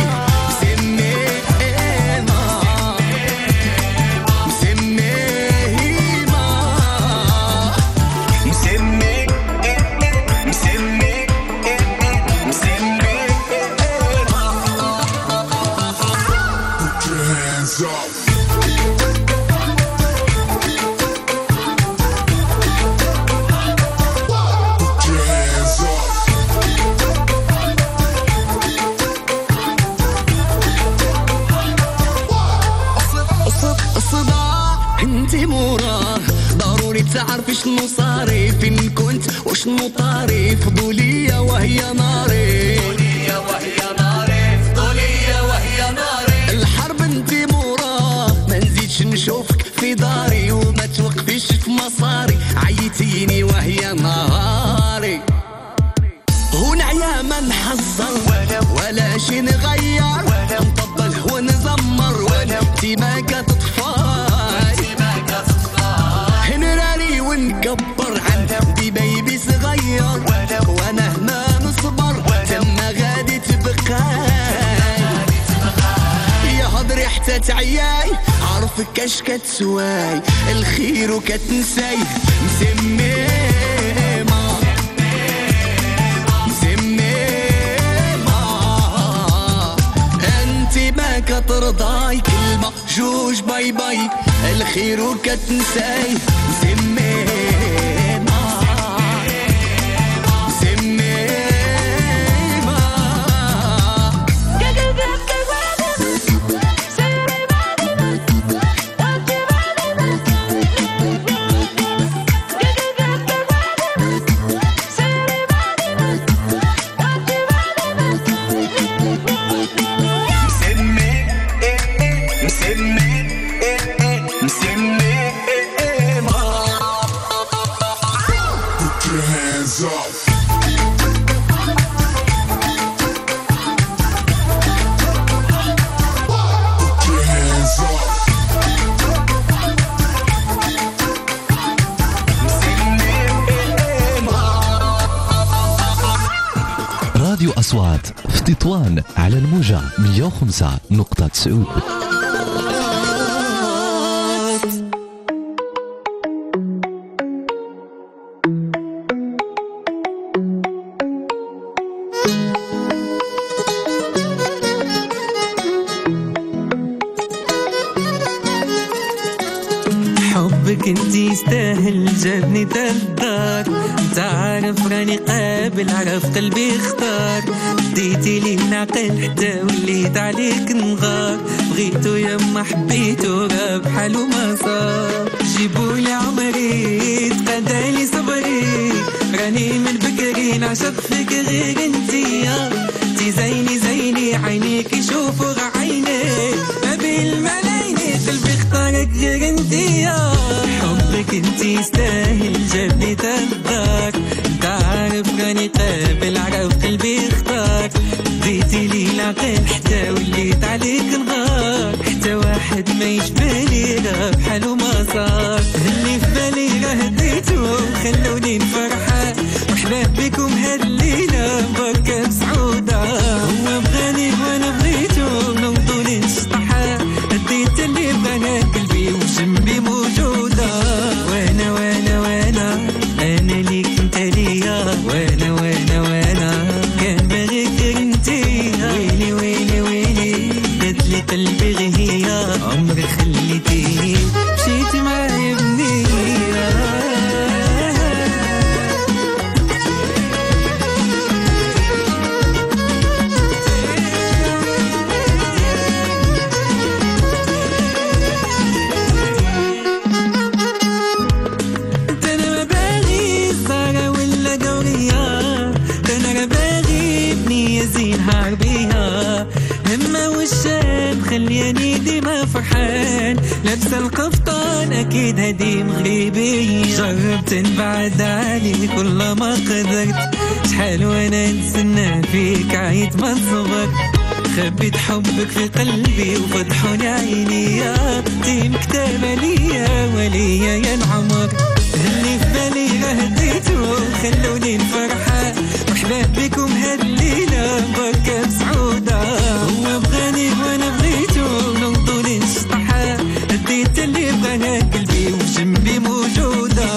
تعرفي شنو صاري فين كنت وشنو طاري فضولية وهي ناري الحرب انتي موراه ما نزيدش نشوفك في داري وما توقفيش في مصاري عيتيني وهي نهاري ونعيا ما نحذر ولا شي نغير نطبل ونزمر وانتي ما كتطفاي نراري ونكبر عندي بيبي صغير وانا ما نصبر تما غادي تبقاي يا هضري حتى تعياي عرفك اش كتسواي الخير وكتنساي مسميمة انتي ما كترضاي كلمة جوج باي باي الخير وكتنساي مسميمة راديو أصوات في تطوان على الموجة 105.9. حبك انت يستاهل جابني تالدار، انت عارف راني قابل، عرف قلبي اختار، ديتي لي العقل حتى وليت عليك نغار، بغيتو يما حبيتو راه بحال وما صار، جيبولي عمري تقادالي صبري، راني من بكري نعشق فيك غير انتيا، انتي زيني زيني عينيك يشوفوا غا عيني، ما بين الملايين قلبي اختارك غير انتيا، حبك انتي يستاهل جابني تالدار، انت عارف راني قابل، عرف قلبي اختار، ديتي لي العقل حتى وليت عليك نغار، حتى واحد ما يشبهني راه بحال وما صار، اللي في بالي راه ديتو خلوني نفرحة، مرحبا بكم هاد الليلة بركة سعودة، هو بغاني وانا بغيتو نوضو نشطحة، ديت اللي بغاها قلبي وجنبي موجودة، وانا وانا وانا انا ليك انت ليا، وانا وانا وانا كان باغيك غير انتيا، ويلي ويلي ويلي داتلي قلبي غير هي، عمري خليتيني مشيتي معايا بنية. خلياني ديما فرحان، لابسه القفطان اكيد هدي مغربي، جربت نبعد عليك والله ما قدرت، شحال وانا نتسنى فيك عيت ما صغرت، خبيت حبك في قلبي وفتحوني عيني، انتي مكتبه ليا وليا يا العمر، اللي في بالي راه ديتو خلوني نفرحة، مرحبا بكم هاد الليلة بركة سعودة، هو بغاني وانا بغيتو نوضو نشطحة، ديت اللي بغاها قلبي وجنبي موجودة.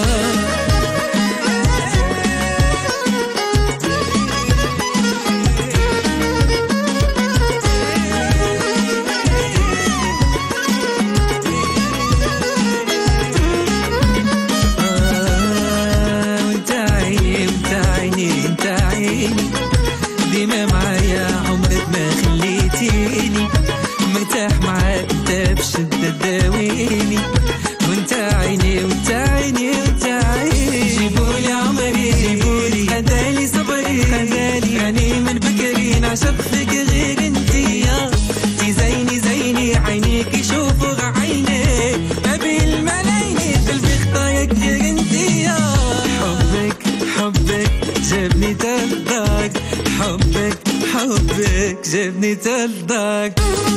ديما معايا عمرك ما خليتيني، مرتاح معاك انت بشدة داويني، وانت عيني وانت عيني وانت عيني، جيبولي عمري جيبولي خدالي صبري خدالي، راني من بكري نعشق فيك غير انتيا، انتي زيني زيني عينيك يشوفوا غا عيني، ما بين الملايين قلبي اختارك غير انتيا، حبك حبك جابني تالدار، حبك حبك جابني تالدار.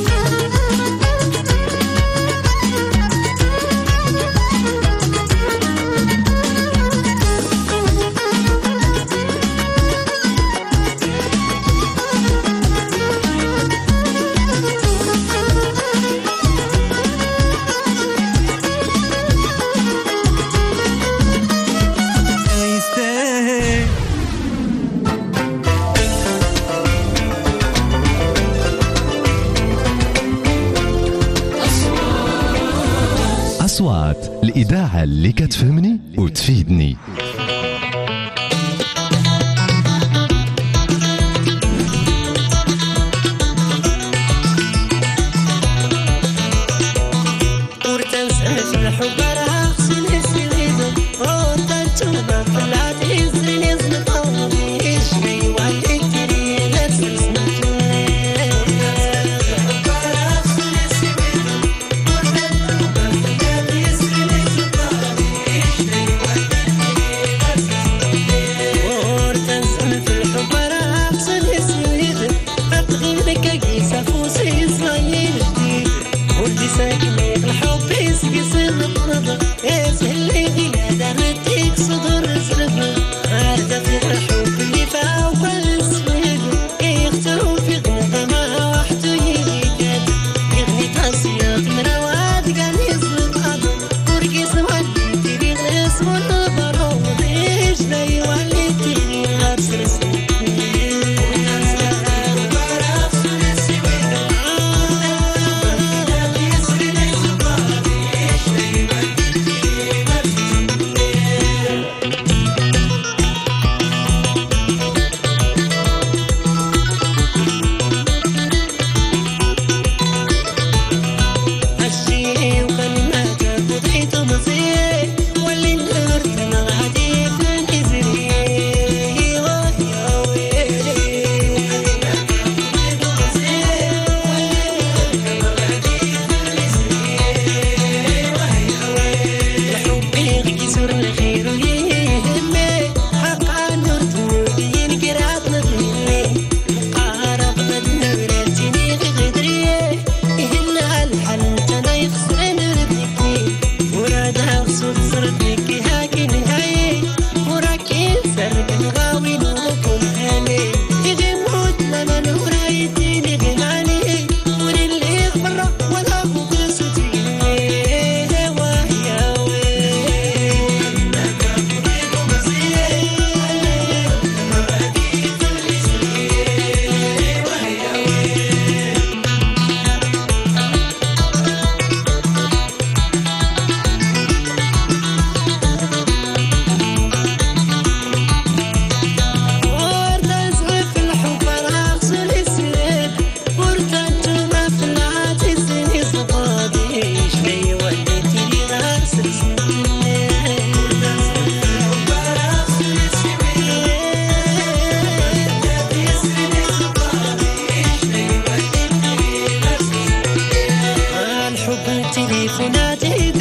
أصوات الإذاعة اللي كتفهمني وتفيدني. الحب تليفونات